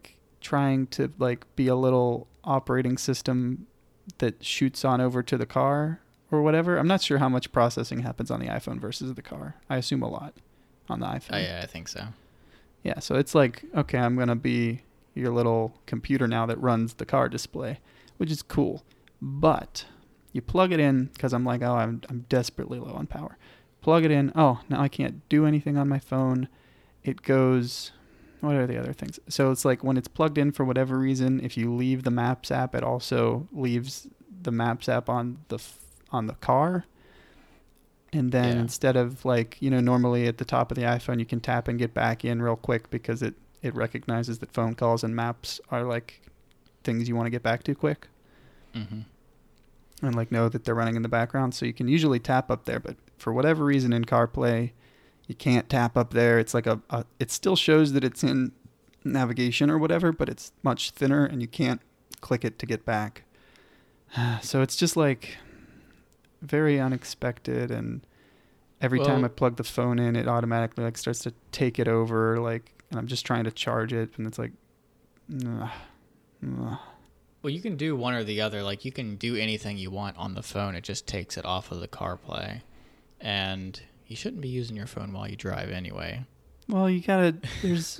trying to like be a little operating system that shoots on over to the car or whatever. I'm not sure how much processing happens on the iPhone versus the car. I assume a lot on the iPhone. Oh, yeah, I think so. Yeah, so it's like, okay, I'm going to be your little computer now that runs the car display, which is cool. But you plug it in because I'm like, oh, I'm I'm desperately low on power. Plug it in. Oh, now I can't do anything on my phone. It goes, what are the other things? So it's like when it's plugged in for whatever reason, if you leave the Maps app, it also leaves the Maps app on the on the car. And then Yeah. instead of like, you know, normally at the top of the iPhone, you can tap and get back in real quick because it, it recognizes that phone calls and maps are like things you want to get back to quick. Mm-hmm. And like know that they're running in the background. So you can usually tap up there, but for whatever reason in CarPlay, you can't tap up there. It's like a, a it still shows that it's in navigation or whatever, but it's much thinner and you can't click it to get back. So it's just like very unexpected, and every Well, time I plug the phone in, it automatically like starts to take it over, like, and I'm just trying to charge it, and it's like, ugh, ugh. Well, you can do one or the other. Like, you can do anything you want on the phone. It just takes it off of the CarPlay. And you shouldn't be using your phone while you drive anyway. Well, you gotta, there's,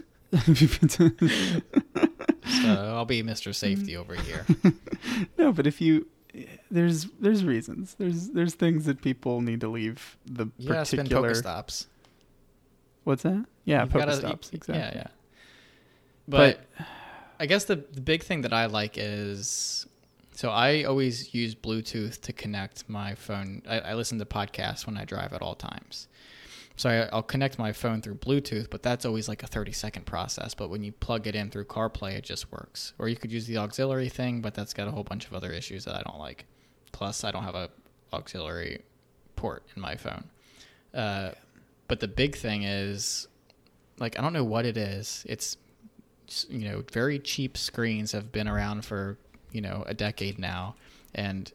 So I'll be Mister Safety over here. no, but if you, there's, there's reasons. There's, there's things that people need to leave the You gotta spend particular. Pokestops. What's that? Yeah, You've gotta- Pokestops. you- Exactly. Yeah, yeah. But, I guess the, the big thing that I like is, so I always use Bluetooth to connect my phone. I, I listen to podcasts when I drive at all times. So I, I'll connect my phone through Bluetooth, but that's always like a thirty second process. But when you plug it in through CarPlay, it just works. Or you could use the auxiliary thing, but that's got a whole bunch of other issues that I don't like. Plus, I don't have a auxiliary port in my phone. Uh, but the big thing is, like, I don't know what it is. It's, you know, very cheap screens have been around for, you know, a decade now. And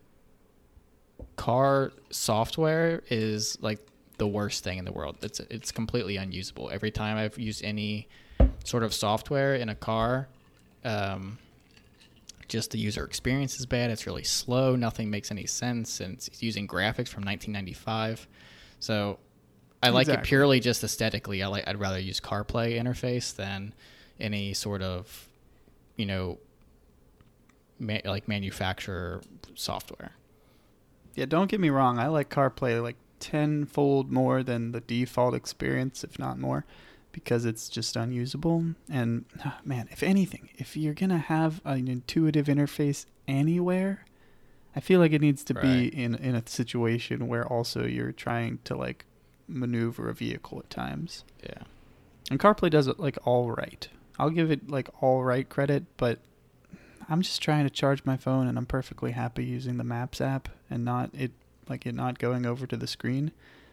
car software is like the worst thing in the world. It's it's completely unusable. Every time I've used any sort of software in a car, um, just the user experience is bad. It's really slow. Nothing makes any sense. And it's using graphics from nineteen ninety-five. So I like Exactly. it purely just aesthetically. I like, I'd rather use CarPlay interface than any sort of, you know, ma- like manufacturer software. Yeah, don't get me wrong. I like CarPlay like tenfold more than the default experience, if not more, because it's just unusable. And oh, man, if anything, if you're gonna have an intuitive interface anywhere, I feel like it needs to Right. be in in a situation where also you're trying to like maneuver a vehicle at times. Yeah. And CarPlay does it like all right. I'll give it like all right credit, but I'm just trying to charge my phone and I'm perfectly happy using the Maps app and not it like it not going over to the screen.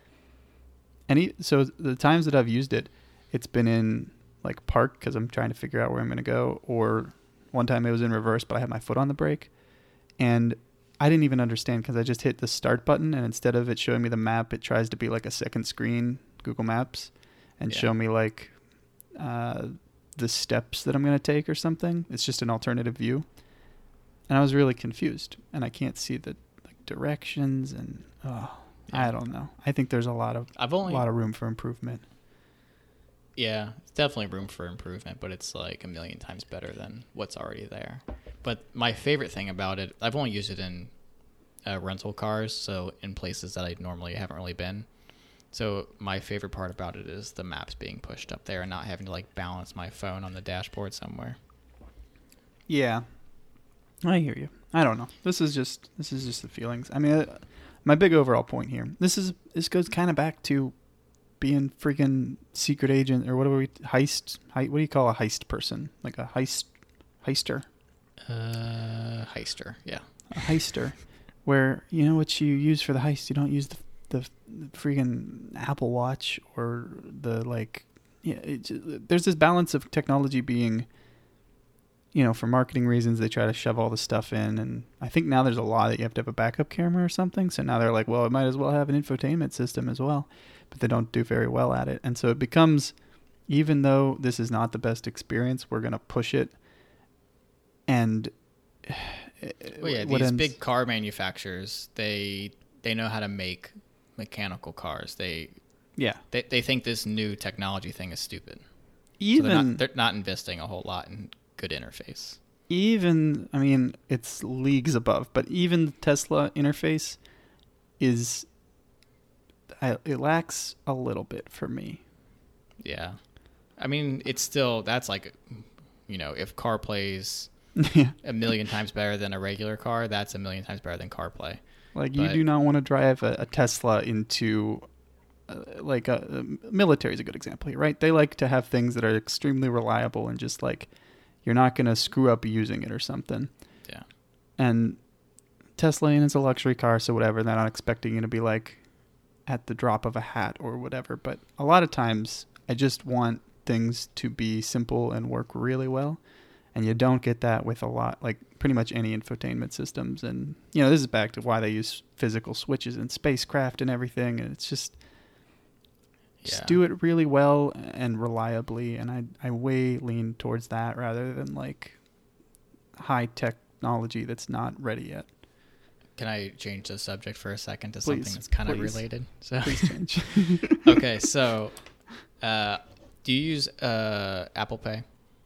And e- so the times that I've used it, it's been in like park because I'm trying to figure out where I'm going to go, or one time it was in reverse, but I had my foot on the brake and I didn't even understand because I just hit the start button and instead of it showing me the map, it tries to be like a second screen, Google Maps, and Yeah. show me like uh, the steps that I'm going to take or something. It's just an alternative view. And I was really confused and I can't see the like directions and oh, Yeah. I don't know. I think there's a lot of I've a only, lot of room for improvement. yeah, it's definitely room for improvement, but it's like a million times better than what's already there. But my favorite thing about it, I've only used it in uh, rental cars, so in places that I normally haven't really been. So my favorite part about it is the maps being pushed up there and not having to like balance my phone on the dashboard somewhere. Yeah, I hear you. I don't know. This is just this is just the feelings. I mean, uh, my big overall point here. This is this goes kind of back to being freaking secret agent or what do we heist? Hei- what do you call a heist person? Like a heist heister, Uh, heister, yeah. a heister, where you know what you use for the heist. You don't use the the, the freaking Apple Watch or the like. Yeah, it, just- there's this balance of technology being. You know, for marketing reasons, they try to shove all the stuff in. And I think now there's a law that you have to have a backup camera or something. So now they're like, well, it might as well have an infotainment system as well. But they don't do very well at it. And so it becomes, even though this is not the best experience, we're going to push it and Well, yeah, what these ends- big car manufacturers, they they know how to make mechanical cars. They yeah, they, they think this new technology thing is stupid. even so they're not, they're not investing a whole lot in good interface. even I mean, it's leagues above, but even the Tesla interface is I, it lacks a little bit for me. Yeah, I mean, it's still that's like, you know, if CarPlay's Yeah. a million times better than a regular car, that's a million times better than CarPlay. Like, you But- do not want to drive a, a Tesla into, uh, like, a, a military is a good example here, right? They like to have things that are extremely reliable and just, like, you're not going to screw up using it or something. Yeah. And Tesla, and it's a luxury car, so whatever. They're not expecting you to be, like, at the drop of a hat or whatever. But a lot of times, I just want things to be simple and work really well. And you don't get that with a lot, like pretty much any infotainment systems. And, you know, this is back to why they use physical switches in spacecraft and everything. And it's just, just Yeah. do it really well and reliably. And I, I way lean towards that rather than like high technology that's not ready yet. Can I change the subject for a second to Please, something that's kind of please. related? So Please change. okay, so uh, do you use uh, Apple Pay?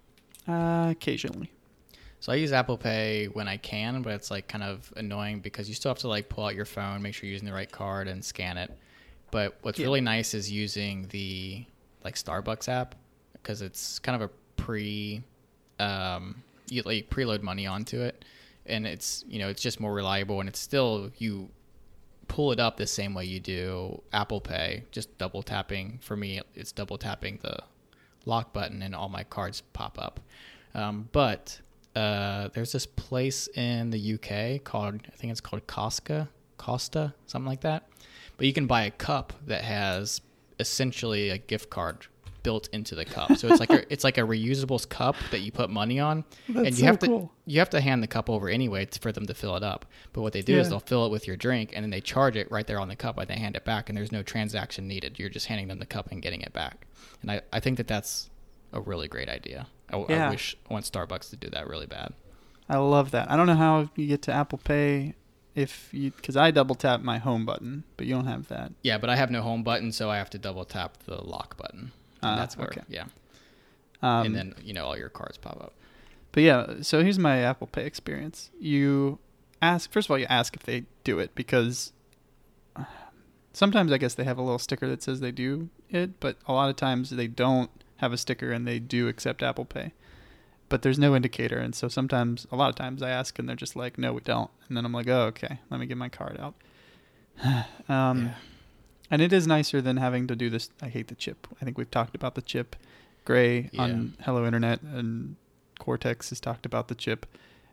uh, occasionally. So I use Apple Pay when I can, but it's like kind of annoying because you still have to like pull out your phone, make sure you're using the right card, and scan it. But what's Yeah. really nice is using the like Starbucks app because it's kind of a pre, um, you like preload money onto it, and it's you know it's just more reliable, and it's still you pull it up the same way you do Apple Pay, just double tapping. For me, it's double tapping the lock button, and all my cards pop up. Um, but uh, there's this place in the U K called, I think it's called Costa, Costa, something like that. But you can buy a cup that has essentially a gift card built into the cup. So it's like a, it's like a reusable cup that you put money on, That's and you so have to cool. you have to hand the cup over anyway t- for them to fill it up. But what they do is Yeah. they'll fill it with your drink, and then they charge it right there on the cup, and they hand it back, and there's no transaction needed. You're just handing them the cup and getting it back. And I, I think that that's a really great idea. I, Yeah. I wish I want Starbucks to do that really bad. I love that. I don't know how you get to Apple Pay if you, because I double tap my home button, but you don't have that. Yeah, but I have no home button, so I have to double tap the lock button. And Ah, that's where, okay. yeah. Um, and then, you know, all your cards pop up. But yeah, so here's my Apple Pay experience. You ask, first of all, you ask if they do it because uh, sometimes I guess they have a little sticker that says they do it, but a lot of times they don't have a sticker and they do accept Apple Pay. But there's no indicator, and so sometimes, a lot of times I ask and they're just like, no, we don't. And then I'm like, oh, okay, let me get my card out. um, Yeah. And it is nicer than having to do this. I hate the chip. I think we've talked about the chip. Gray Yeah. on Hello Internet and Cortex has talked about the chip.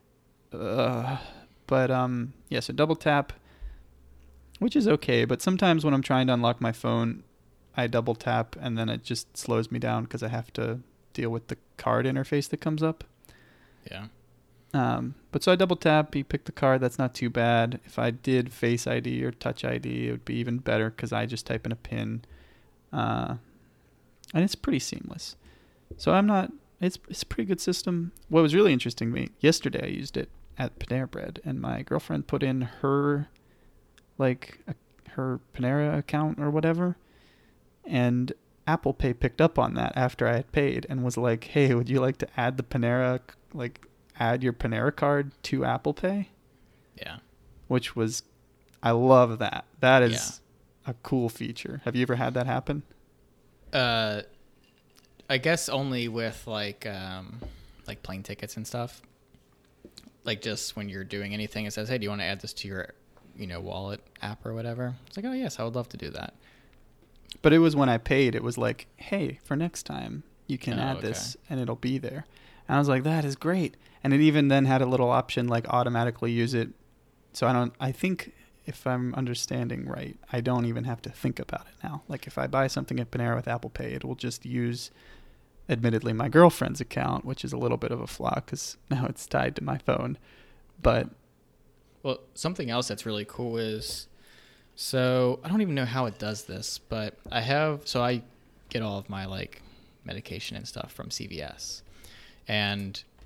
Uh, but um, yeah, so double tap, which is okay. But sometimes when I'm trying to unlock my phone, I double tap and then it just slows me down because I have to deal with the card interface that comes up. Yeah. Um, but so I double tap, you pick the card, that's not too bad. If I did Face I D or Touch I D, it would be even better because I just type in a PIN. Uh, and it's pretty seamless. So I'm not, it's it's a pretty good system. What was really interesting to me, yesterday I used it at Panera Bread, and my girlfriend put in her, like, a, her Panera account or whatever, and Apple Pay picked up on that after I had paid and was like, hey, would you like to add the Panera, like, add your Panera card to Apple Pay? Yeah. Which was, I love that. That is a cool feature. Have you ever had that happen? Uh, I guess only with like um, like plane tickets and stuff. Like just when you're doing anything, it says, "Hey, do you want to add this to your, you know, wallet app or whatever?" It's like, "Oh yes, I would love to do that." But it was when I paid, it was like, hey, for next time, you can Oh, add okay. this and it'll be there. And I was like, that is great. And it even then had a little option like automatically use it. So I don't, I think if I'm understanding right, I don't even have to think about it now. Like if I buy something at Panera with Apple Pay, it will just use, admittedly, my girlfriend's account, which is a little bit of a flaw because now it's tied to my phone. But Well, something else that's really cool is, so I don't even know how it does this, but I have, so I get all of my like medication and stuff from C V S, and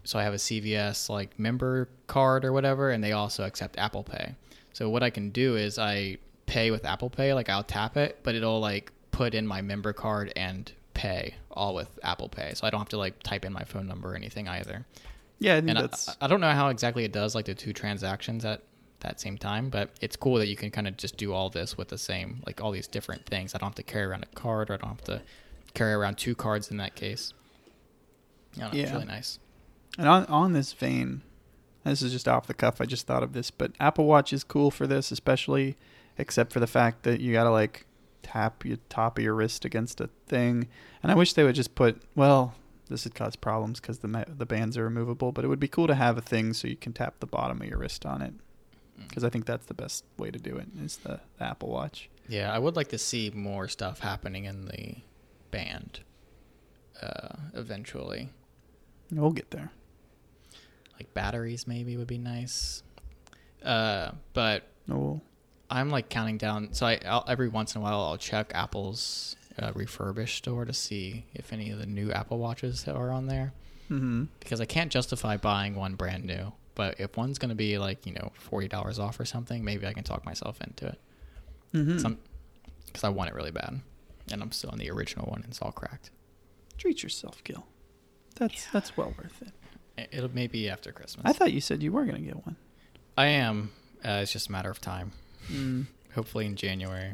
so I have a C V S like member card or whatever, and they also accept Apple Pay. So what I can do is I pay with Apple Pay, like I'll tap it, but it'll like put in my member card and pay all with Apple Pay. So I don't have to like type in my phone number or anything either. Yeah, I think And that's. I, I don't know how exactly it does like the two transactions at that same time, but it's cool that you can kind of just do all this with the same, like all these different things. I don't have to carry around a card, or I don't have to carry around two cards in that case. I don't know, Yeah. It's really nice. And on on this vein, this is just off the cuff. I just thought of this, but Apple Watch is cool for this, especially, except for the fact that you gotta like tap your top of your wrist against a thing. And I wish they would just put. Well, this would cause problems because the ma- the bands are removable. But it would be cool to have a thing so you can tap the bottom of your wrist on it. Because I think that's the best way to do it, is the, the Apple Watch. Yeah, I would like to see more stuff happening in the band uh, eventually. We'll get there. Like batteries maybe would be nice. Uh, but Oh, I'm like counting down. So I I'll, every once in a while I'll check Apple's uh, refurbished store to see if any of the new Apple Watches are on there. mm-hmm. Because I can't justify buying one brand new. But if one's going to be like, you know, forty dollars off or something, maybe I can talk myself into it. Mm-hmm. Because I want it really bad. And I'm still on the original one and it's all cracked. Treat yourself, Gil. That's Yeah. that's well worth it. It- It'll maybe after Christmas. I thought you said you were going to get one. I am. Uh, it's just a matter of time. Mm. Hopefully in January.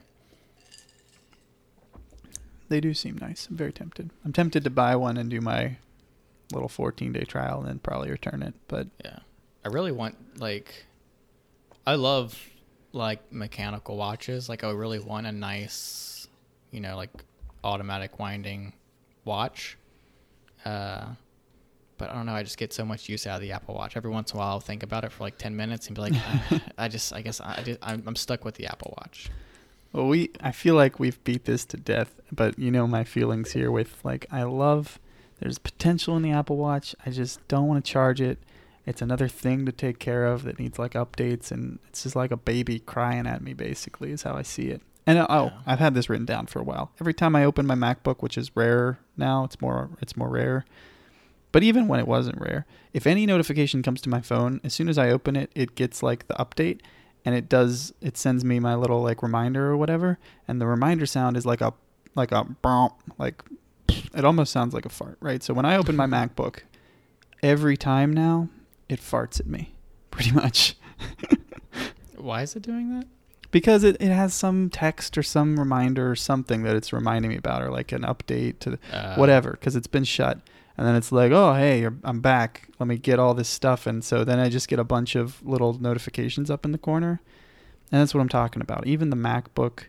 They do seem nice. I'm very tempted. I'm tempted to buy one and do my little fourteen-day trial and then probably return it. But Yeah. I really want, like, I love, like, mechanical watches. Like, I really want a nice, you know, like, automatic winding watch. Uh, but I don't know. I just get so much use out of the Apple Watch. Every once in a while, I'll think about it for, like, ten minutes and be like, I, I just, I guess I just, I'm, I'm stuck with the Apple Watch. well, we I feel like we've beat this to death. But you know my feelings here with, like, I love, there's potential in the Apple Watch. I just don't want to charge it. It's another thing to take care of that needs like updates, and it's just like a baby crying at me, basically, is how I see it. And uh, oh, Yeah. I've had this written down for a while. Every time I open my MacBook, which is rare now, it's more it's more rare. But even when it wasn't rare, if any notification comes to my phone, as soon as I open it, it gets like the update, and it does it sends me my little like reminder or whatever, and the reminder sound is like a like a bump, like it almost sounds like a fart, right? So when I open my MacBook, every time now, it farts at me, pretty much. Why is it doing that? Because it, it has some text or some reminder or something that it's reminding me about, or like an update to Uh, whatever, because it's been shut. And then it's like, oh, hey, you're, I'm back. Let me get all this stuff. And so then I just get a bunch of little notifications up in the corner. And that's what I'm talking about. Even the MacBook,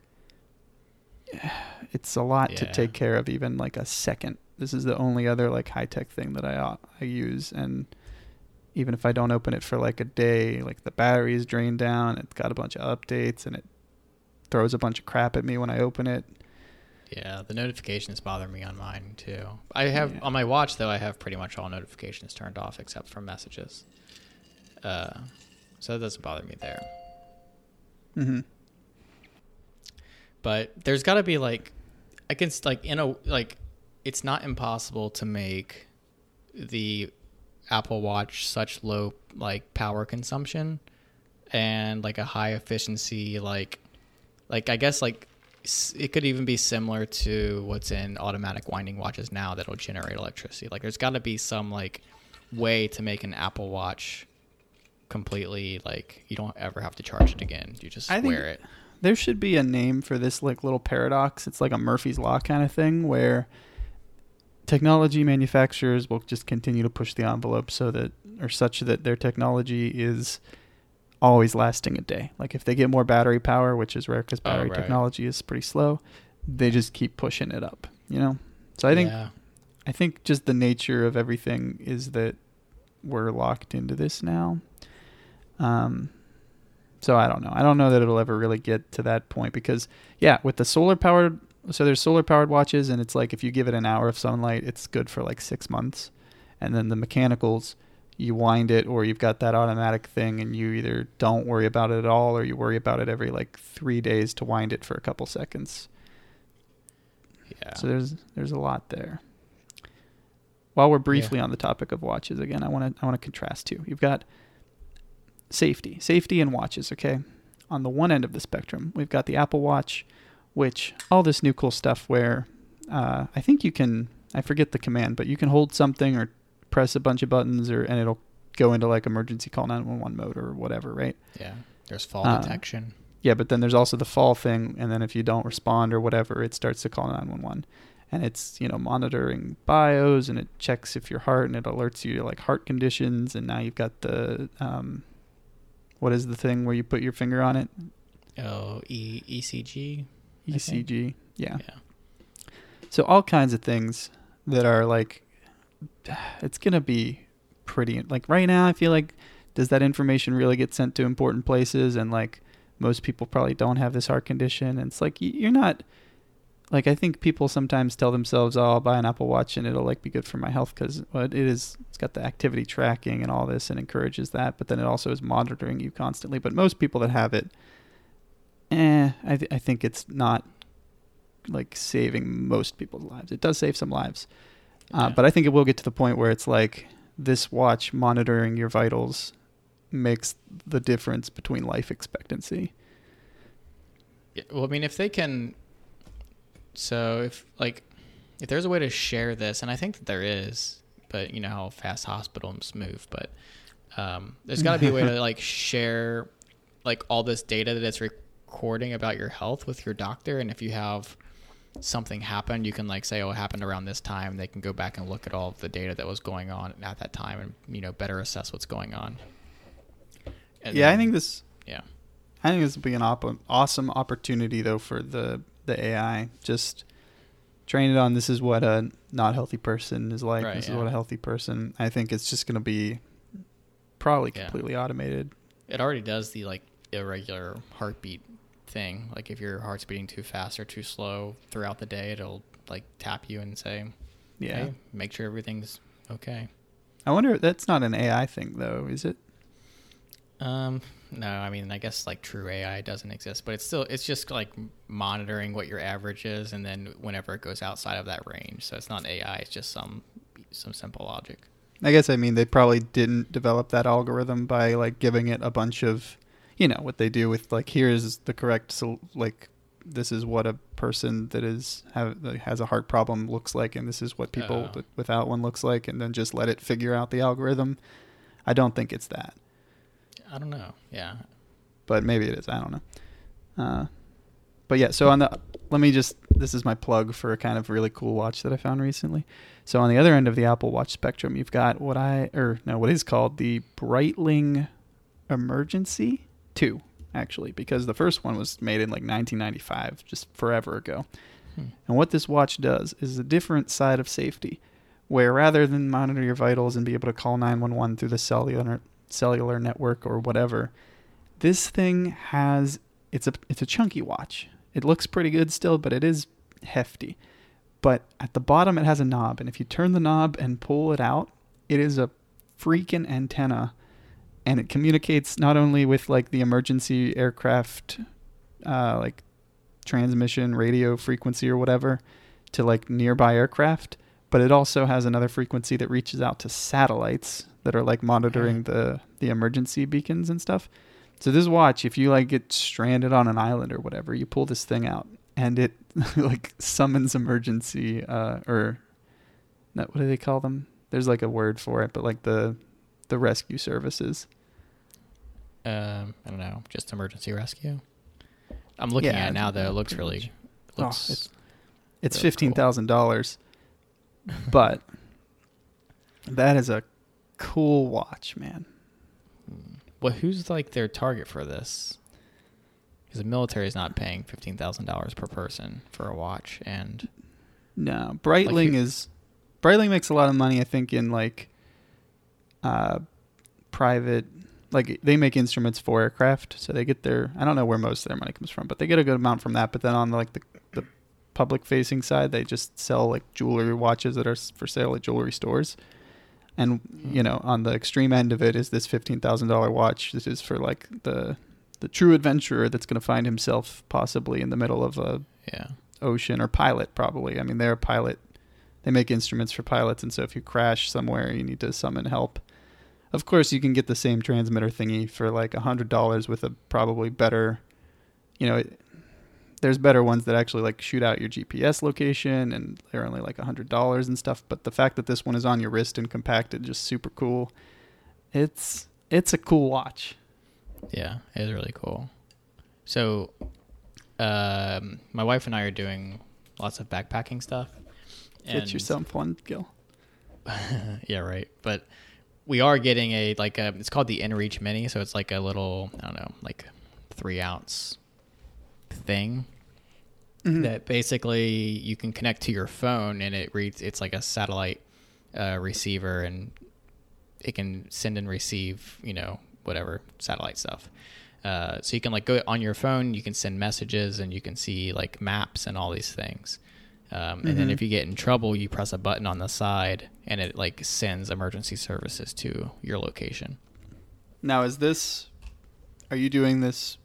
it's a lot to Yeah. take care of, even like a second. This is the only other like high-tech thing that I I use. And even if I don't open it for like a day, like the battery is drained down, it's got a bunch of updates, and it throws a bunch of crap at me when I open it. Yeah, the notifications bother me on mine too. I have Yeah. on my watch though. I have pretty much all notifications turned off except for messages. Uh, so that doesn't bother me there. Mm-hmm. But there's got to be like, I can s- like in a like, it's not impossible to make the Apple Watch such low like power consumption and like a high efficiency like, like I guess like s- it could even be similar to what's in automatic winding watches now that'll generate electricity. Like there's got to be some like way to make an Apple Watch completely like you don't ever have to charge it again. You just I think- wear it. There should be a name for this like little paradox. It's like a Murphy's Law kind of thing where technology manufacturers will just continue to push the envelope so that, or such that their technology is always lasting a day. Like if they get more battery power, which is rare because Oh, battery right. technology is pretty slow, they just keep pushing it up, you know? So I think, yeah. I think just the nature of everything is that we're locked into this now. Um, so I don't know. I don't know that it'll ever really get to that point because, yeah, with the solar powered, so there's solar powered watches, and it's like if you give it an hour of sunlight, it's good for like six months. And then the mechanicals, you wind it, or you've got that automatic thing, and you either don't worry about it at all, or you worry about it every like three days to wind it for a couple seconds. Yeah. So there's there's a lot there. while we're briefly yeah. on the topic of watches again, I want to I want to contrast two. You've got safety, safety and watches. Okay, on the one end of the spectrum, we've got the Apple Watch, which all this new cool stuff where uh, I think you can, I forget the command, but you can hold something or press a bunch of buttons or and it'll go into like emergency call nine one one mode or whatever, right? Yeah. There's fall uh, detection. Yeah, but then there's also the fall thing, and then if you don't respond or whatever, it starts to call nine one one. And it's, you know, monitoring bios, and it checks if your heart, and it alerts you to like heart conditions, and now you've got the um what is the thing where you put your finger on it? Oh, e- ECG? E C G. Yeah. Yeah. So all kinds of things that are like, it's going to be pretty, like right now I feel like, does that information really get sent to important places? And like most people probably don't have this heart condition. And it's like, you're not, like I think people sometimes tell themselves, oh, I'll buy an Apple Watch and it'll like be good for my health because well, it is, it's got the activity tracking and all this and encourages that. But then it also is monitoring you constantly. But most people that have it, eh, I, th- I think it's not like saving most people's lives. It does save some lives. Uh, yeah. But I think it will get to the point where it's like this watch monitoring your vitals makes the difference between life expectancy. Yeah, well, I mean, if they can, so if like, if there's a way to share this, and I think that there is, but you know how fast hospitals move, but um, there's got to be a way to like share like all this data that it's recording about your health with your doctor, and if you have something happen, you can like say, oh, it happened around this time. They can go back and look at all of the data that was going on at that time and, you know, better assess what's going on. And yeah, then, I think this, yeah, I think this would be an op- awesome opportunity though for the, the A I. Just train it on, this is what a not healthy person is like. Right, this yeah. is what a healthy person, I think it's just going to be probably yeah. completely automated. It already does the like irregular heartbeat thing. Like if your heart's beating too fast or too slow throughout the day, it'll like tap you and say, yeah, hey, make sure everything's okay. I wonder, that's not an A I thing though, is it? Um, no, I mean, I guess like true A I doesn't exist, but it's still, it's just like monitoring what your average is. And then whenever it goes outside of that range. So it's not A I, it's just some, some simple logic. I guess, I mean, they probably didn't develop that algorithm by like giving it a bunch of, you know, what they do with like, here's the correct, so like, this is what a person that is have, that has a heart problem looks like, and this is what people Oh. without one looks like, and then just let it figure out the algorithm. I don't think it's that, I don't know. Yeah. but maybe it is. I don't know. Uh, but yeah, so on the, let me just, this is my plug for a kind of really cool watch that I found recently. So on the other end of the Apple Watch spectrum, you've got what I, or no, what is called the Breitling Emergency two, actually, because the first one was made in like nineteen ninety-five, just forever ago. Hmm. And what this watch does is a different side of safety, where rather than monitor your vitals and be able to call nine one one through the cellular cellular network or whatever, this thing has, it's a it's a chunky watch. It looks pretty good still, but it is hefty. But at the bottom it has a knob, and if you turn the knob and pull it out, it is a freaking antenna. And it communicates not only with like the emergency aircraft, uh, like transmission radio frequency or whatever to like nearby aircraft, but it also has another frequency that reaches out to satellites that are like monitoring the, the emergency beacons and stuff. So this watch, if you like get stranded on an island or whatever, you pull this thing out and it like summons emergency, uh, or not, what do they call them? There's like a word for it, but like the, the rescue services. Um, I don't know, just emergency rescue. I'm looking Yeah, at it now though. It looks really, looks oh, it's it's really fifteen thousand dollars, but that is a cool watch, man. Well, who's like their target for this? Because the military is not paying fifteen thousand dollars per person for a watch, and No, Breitling Like who- is Breitling makes a lot of money, I think, in like uh private, like they make instruments for aircraft, so they get their, I don't know where most of their money comes from, but they get a good amount from that. But then on like the the public facing side, they just sell like jewelry watches that are s- for sale at jewelry stores. And you know, on the extreme end of it is this fifteen thousand dollar watch. This is for like the the true adventurer that's going to find himself possibly in the middle of a yeah, ocean, or pilot probably. I mean, they're a pilot they make instruments for pilots, and so if you crash somewhere, you need to summon help. Of course, you can get the same transmitter thingy for like a hundred dollars with a probably better, you know, it, there's better ones that actually like shoot out your G P S location, and they're only like a hundred dollars and stuff. But the fact that this one is on your wrist and compacted, just super cool. It's it's a cool watch. Yeah, it is really cool. So, um, my wife and I are doing lots of backpacking stuff. Get yourself one, Gil. Yeah, right. But we are getting a like a. It's called the InReach Mini, so it's like a little I don't know, like three ounce thing mm-hmm. that basically you can connect to your phone, and it reads. It's like a satellite uh, receiver, and it can send and receive, you know, whatever satellite stuff. Uh, so you can like go on your phone, you can send messages, and you can see like maps and all these things. Um, and mm-hmm. then if you get in trouble, you press a button on the side, and it like sends emergency services to your location. Now, is this? Are you doing this?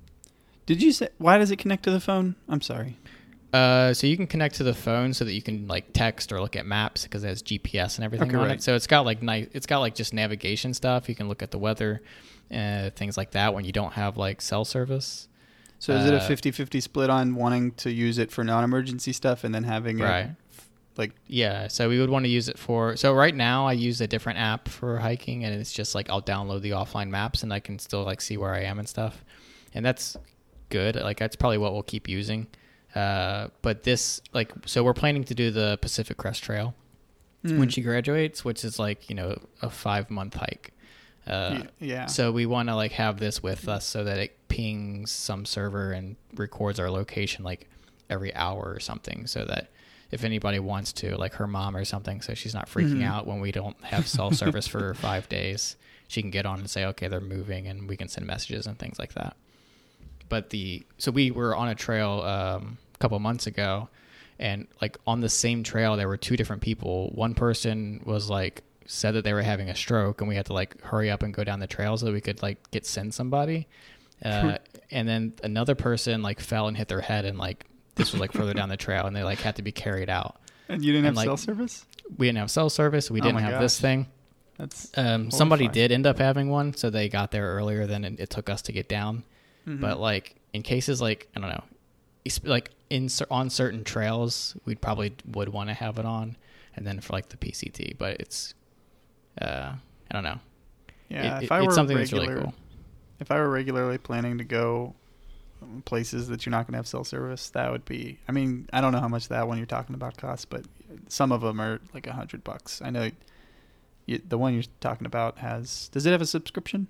Did you say why does it connect to the phone? I'm sorry. Uh, so you can connect to the phone so that you can like text or look at maps because it has G P S and everything okay, on right. it. So it's got like nice. It's got like just navigation stuff. You can look at the weather, uh, things like that when you don't have like cell service. So is uh, it a fifty-fifty split on wanting to use it for non-emergency stuff and then having right. it like yeah, so we would want to use it for so right now I use a different app for hiking, and it's just like I'll download the offline maps and I can still like see where I am and stuff. And that's good. Like that's probably what we'll keep using. Uh, but this like so we're planning to do the Pacific Crest Trail mm. when she graduates, which is like, you know, a five month hike. Uh, yeah. So we want to like have this with us so that it pings some server and records our location like every hour or something, so that if anybody wants to, like her mom or something, so she's not freaking mm-hmm. out when we don't have cell service for five days, she can get on and say, okay, they're moving, and we can send messages and things like that. But the so we were on a trail um, a couple months ago, and like on the same trail there were two different people. One person was like said that they were having a stroke, and we had to like hurry up and go down the trail so that we could like get send somebody. Uh, and then another person like fell and hit their head, and like this was like further down the trail, and they like had to be carried out. And you didn't and, have like, cell service? We didn't have cell service. We oh didn't have gosh. this thing. That's um, somebody did end up having one, so they got there earlier than it, it took us to get down. Mm-hmm. But like in cases like I don't know, like in on certain trails, we probably would want to have it on, and then for like the P C T. But it's uh, I don't know. Yeah, it, if I were it's something regular, that's really cool. If I were regularly planning to go places that you're not going to have cell service, that would be. I mean, I don't know how much that one you're talking about costs, but some of them are like a hundred bucks. I know you, the one you're talking about has. Does it have a subscription?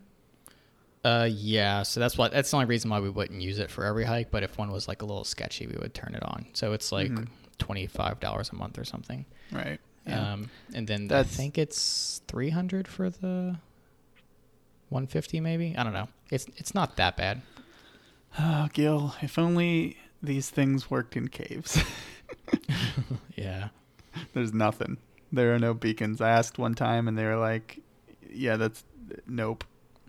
Uh, yeah. So that's what. That's the only reason why we wouldn't use it for every hike. But if one was like a little sketchy, we would turn it on. So it's like mm-hmm. twenty five dollars a month or something. Right. Yeah. Um, and then that's, I think it's three hundred for the one fifty, maybe. I don't know. It's it's not that bad. Oh, Gil, if only these things worked in caves. Yeah. There's nothing. There are no beacons. I asked one time, and they were like, yeah, that's nope.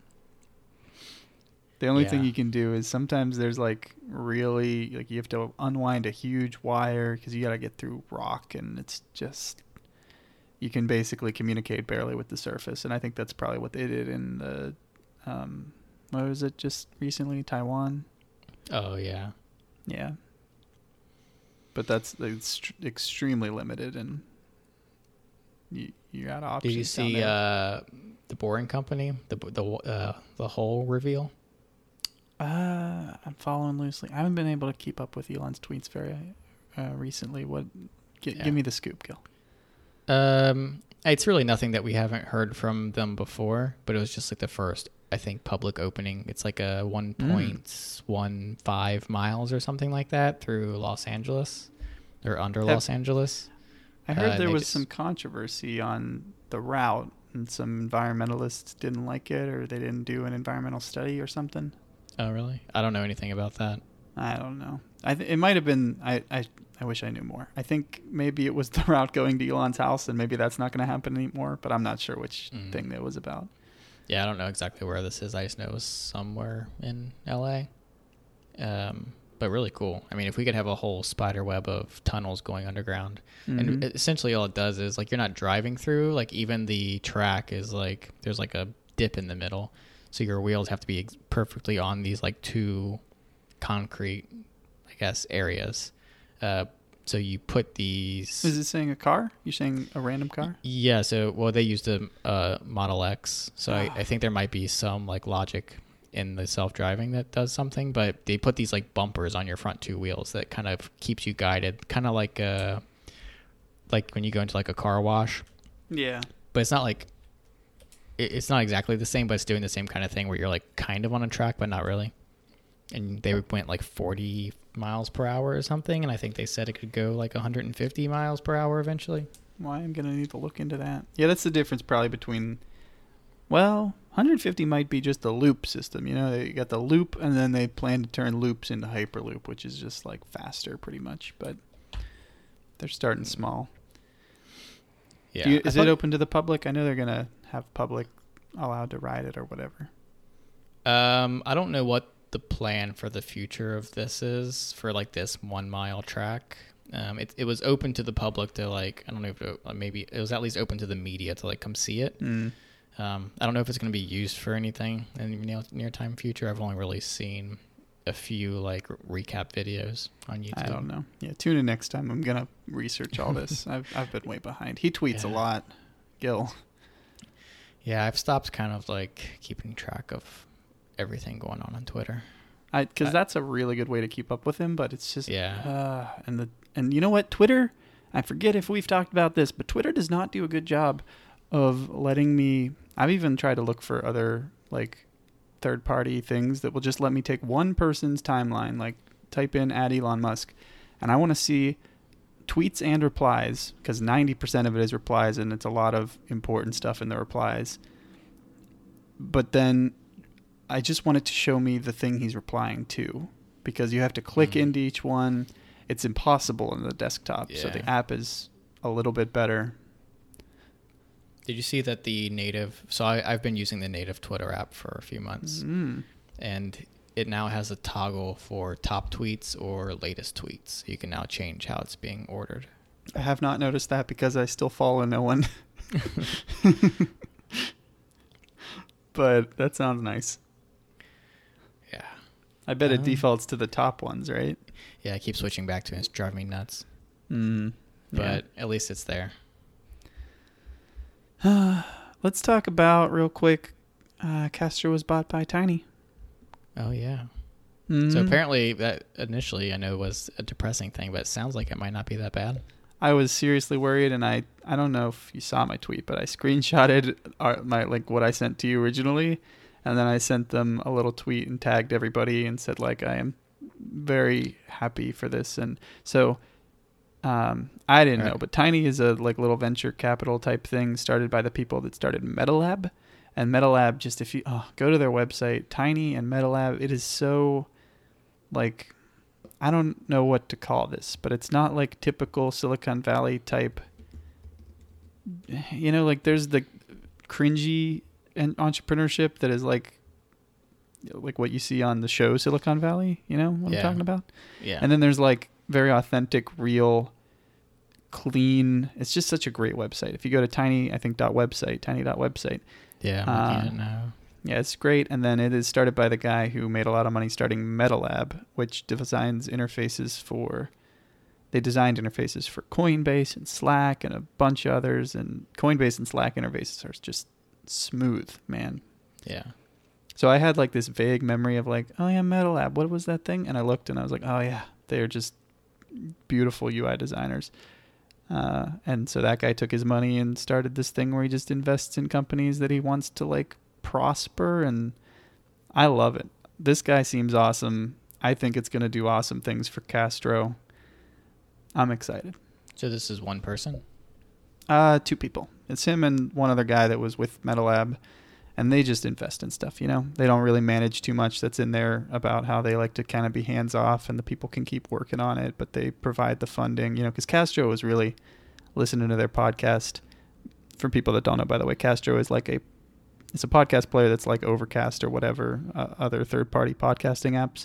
The only yeah. thing you can do is sometimes there's like really, like you have to unwind a huge wire because you got to get through rock, and it's just, you can basically communicate barely with the surface. And I think that's probably what they did in the, um, what was it just recently? Taiwan? Oh, yeah. Yeah. But that's it's extremely limited, and you, you got options. Did you see uh, the Boring Company, the the uh, the whole reveal? Uh, I'm following loosely. I haven't been able to keep up with Elon's tweets very uh, recently. What? G- yeah. Give me the scoop, Gil. Um, it's really nothing that we haven't heard from them before, but it was just like the first, I think, public opening. It's like a one point one five mm. miles or something like that through Los Angeles or under Have, Los Angeles. I heard uh, there was just, some controversy on the route, and some environmentalists didn't like it, or they didn't do an environmental study or something. Oh, really? I don't know anything about that. I don't know. I th- it might have been. I, I I wish I knew more. I think maybe it was the route going to Elon's house, and maybe that's not going to happen anymore. But I'm not sure which mm. thing that was about. Yeah, I don't know exactly where this is. I just know it was somewhere in L A. Um, but really cool. I mean, if we could have a whole spider web of tunnels going underground, Mhm. and it- essentially all it does is like you're not driving through. Like even the track is like there's like a dip in the middle, so your wheels have to be ex- perfectly on these like two concrete, I guess, areas. Uh, so you put these. Is it saying a car? You're saying a random car? Yeah. So well, they used a uh, Model X, so Ah. I, I think there might be some like logic in the self-driving that does something, but they put these like bumpers on your front two wheels that kind of keeps you guided, kind of like uh like when you go into like a car wash. Yeah. But it's not like it, it's not exactly the same, but it's doing the same kind of thing where you're like kind of on a track but not really. And they went like forty miles per hour or something, and I think they said it could go like one hundred fifty miles per hour eventually. Well, I'm going to need to look into that. Yeah, that's the difference probably between, well, one hundred fifty might be just a loop system. You know, they got the loop, and then they plan to turn loops into Hyperloop, which is just like faster pretty much, but they're starting small. Yeah. Do you, I is thought- it open to the public? I know they're going to have public allowed to ride it or whatever. Um, I don't know what the plan for the future of this is for like this one mile track. Um, it it was open to the public to like I don't know if it, maybe it was at least open to the media to like come see it. Mm. Um, I don't know if it's going to be used for anything in the near, near time future. I've only really seen a few like recap videos on YouTube. I don't know. Yeah, tune in next time. I'm going to research all this. I've I've been way behind. He tweets a Yeah. lot, Gil. Yeah, I've stopped kind of like keeping track of everything going on on Twitter. I because I- that's a really good way to keep up with him, but it's just Yeah. Uh, and the and you know what, Twitter. I forget if we've talked about this, but Twitter does not do a good job of letting me. I've even tried to look for other like third party things that will just let me take one person's timeline, like type in at Elon Musk, and I want to see tweets and replies because ninety percent of it is replies, and it's a lot of important stuff in the replies. But then I just want it to show me the thing he's replying to, because you have to click Mhm. into each one. It's impossible in the desktop, so the Yeah. app is a little bit better. Did you see that the native? So I, I've been using the native Twitter app for a few months, Mm. and it now has a toggle for top tweets or latest tweets. You can now change how it's being ordered. I have not noticed that because I still follow no one. But that sounds nice. Yeah, I bet it Um, defaults to the top ones, right? yeah. I keep switching back to it. It's driving me nuts, Mm. but at least it's there. Yeah. Let's talk about real quick. Uh, Castro was bought by Tiny. Oh yeah. Mm. So apparently that initially I know was a depressing thing, but it sounds like it might not be that bad. I was seriously worried, and I I don't know if you saw my tweet, but I screenshotted our, my like what I sent to you originally, and then I sent them a little tweet and tagged everybody and said like I am very happy for this, and so um, I didn't Right. know, but Tiny is a like little venture capital type thing started by the people that started MetaLab, and MetaLab just if you oh, go to their website, Tiny and MetaLab, it is so like. I don't know what to call this, but it's not like typical Silicon Valley type. You know, like there's the cringy and entrepreneurship that is like, like what you see on the show Silicon Valley. You know what Yeah. I'm talking about? Yeah. And then there's like very authentic, real, clean. It's just such a great website. If you go to tiny, I think dot website, tiny dot website. yeah, I'm uh, looking at it now. Yeah, it's great. And then it is started by the guy who made a lot of money starting MetaLab, which designs interfaces for, they designed interfaces for Coinbase and Slack and a bunch of others. And Coinbase and Slack interfaces are just smooth, man. Yeah. So I had like this vague memory of like, oh yeah, MetaLab, what was that thing? And I looked and I was like, oh yeah, they're just beautiful U I designers. Uh, and so that guy took his money and started this thing where he just invests in companies that he wants to like prosper, and I love it. This guy seems awesome. I think it's going to do awesome things for Castro. I'm excited. So this is one person? Uh, two people. It's him and one other guy that was with MetaLab, and they just invest in stuff, you know? They don't really manage too much that's in there about how they like to kind of be hands-off and the people can keep working on it, but they provide the funding, you know, because Castro was really listening to their podcast. For people that don't know, by the way, Castro is like a It's a podcast player that's like Overcast or whatever, uh, other third-party podcasting apps.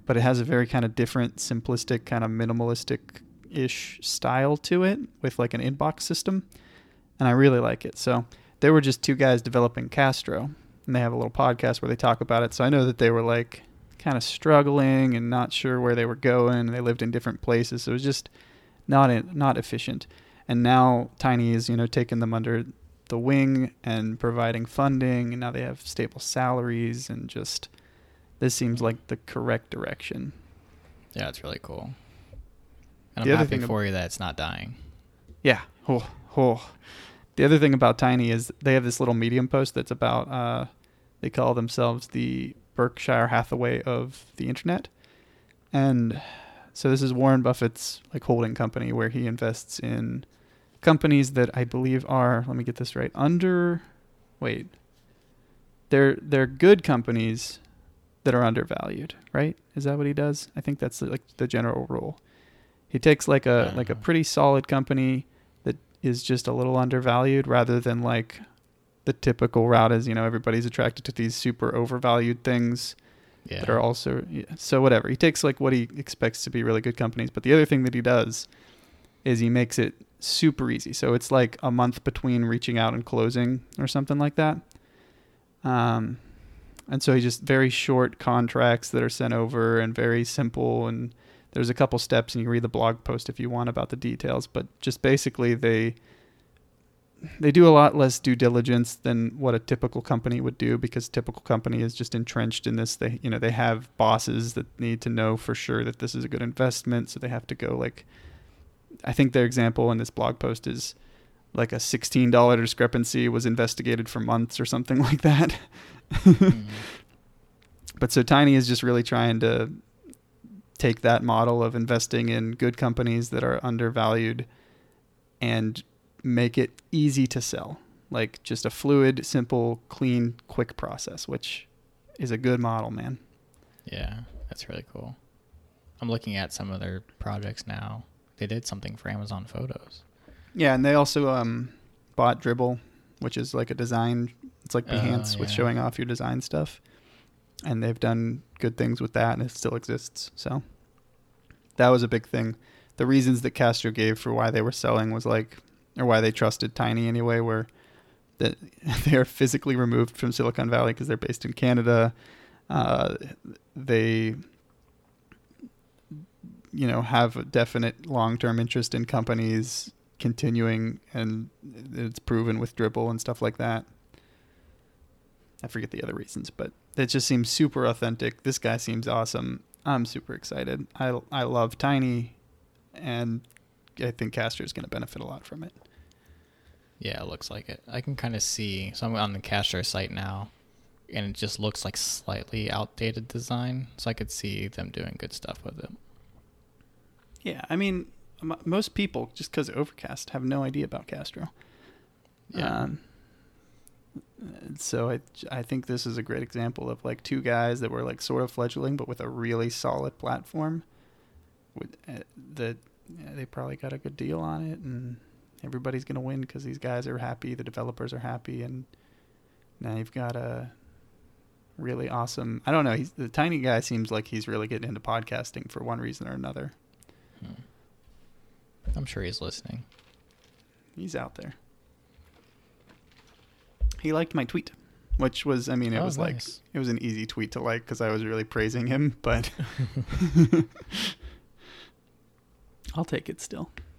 but it has a very kind of different, simplistic, kind of minimalistic-ish style to it with like an inbox system. And I really like it. So they were just two guys developing Castro, and they have a little podcast where they talk about it. So I know that they were like kind of struggling and not sure where they were going. They lived in different places. So it was just not in, not efficient. And now Tiny is, you know, taking them under the wing and providing funding, and now they have stable salaries, and just this seems like the correct direction. Yeah, it's really cool. And The I'm other happy thing for you that it's not dying. Yeah. Oh, oh. The other thing about Tiny is they have this little Medium post that's about, uh, they call themselves the Berkshire Hathaway of the internet. And so this is Warren Buffett's like holding company where he invests in companies that I believe are, let me get this right, under, wait, they're, they're good companies that are undervalued, right? Is that what he does? I think that's like the general rule. He takes like a, like a pretty solid company that is just a little undervalued rather than like the typical route is, you know, everybody's attracted to these super overvalued things Yeah. that are also, yeah, so whatever. He takes like what he expects to be really good companies. But the other thing that he does is he makes it super easy. So it's like a month between reaching out and closing or something like that. Um, and so he just very short contracts that are sent over and very simple. And there's a couple steps, and you can read the blog post if you want about the details. But just basically they they do a lot less due diligence than what a typical company would do, because typical company is just entrenched in this. They, you know, they have bosses that need to know for sure that this is a good investment. So they have to go like, I think their example in this blog post is like a sixteen dollars discrepancy was investigated for months or something like that. Mm-hmm. But so Tiny is just really trying to take that model of investing in good companies that are undervalued and make it easy to sell. Like just a fluid, simple, clean, quick process, which is a good model, man. Yeah, that's really cool. I'm looking at some of their projects now. They did something for Amazon Photos. Yeah, and they also um, bought Dribbble, which is like a design. It's like Behance uh, yeah. with showing off your design stuff. And they've done good things with that, and it still exists. So that was a big thing. The reasons that Castro gave for why they were selling was like, or why they trusted Tiny anyway, were that they are physically removed from Silicon Valley because they're based in Canada. Uh, they, you know, have a definite long-term interest in companies continuing, and it's proven with Dribbble and stuff like that. I forget the other reasons, but it just seems super authentic. This guy seems awesome. I'm super excited. I, I love Tiny, and I think Castro is going to benefit a lot from it. Yeah, it looks like it. I can kind of see. So I'm on the Castro site now, and it just looks like slightly outdated design. So I could see them doing good stuff with it. Yeah, I mean, m- most people, just because Overcast, have no idea about Castro. Yeah. Um, so I, I think this is a great example of like two guys that were like sort of fledgling, but with a really solid platform. With uh, that, yeah, they probably got a good deal on it, and everybody's gonna win because these guys are happy, the developers are happy, and now you've got a really awesome. I don't know. He's the Tiny guy seems like he's really getting into podcasting for one reason or another. Hmm. I'm sure he's listening. He's out there. He liked my tweet, which was, I mean, it oh, was nice. like, it was an easy tweet to like because I was really praising him, but I'll take it still.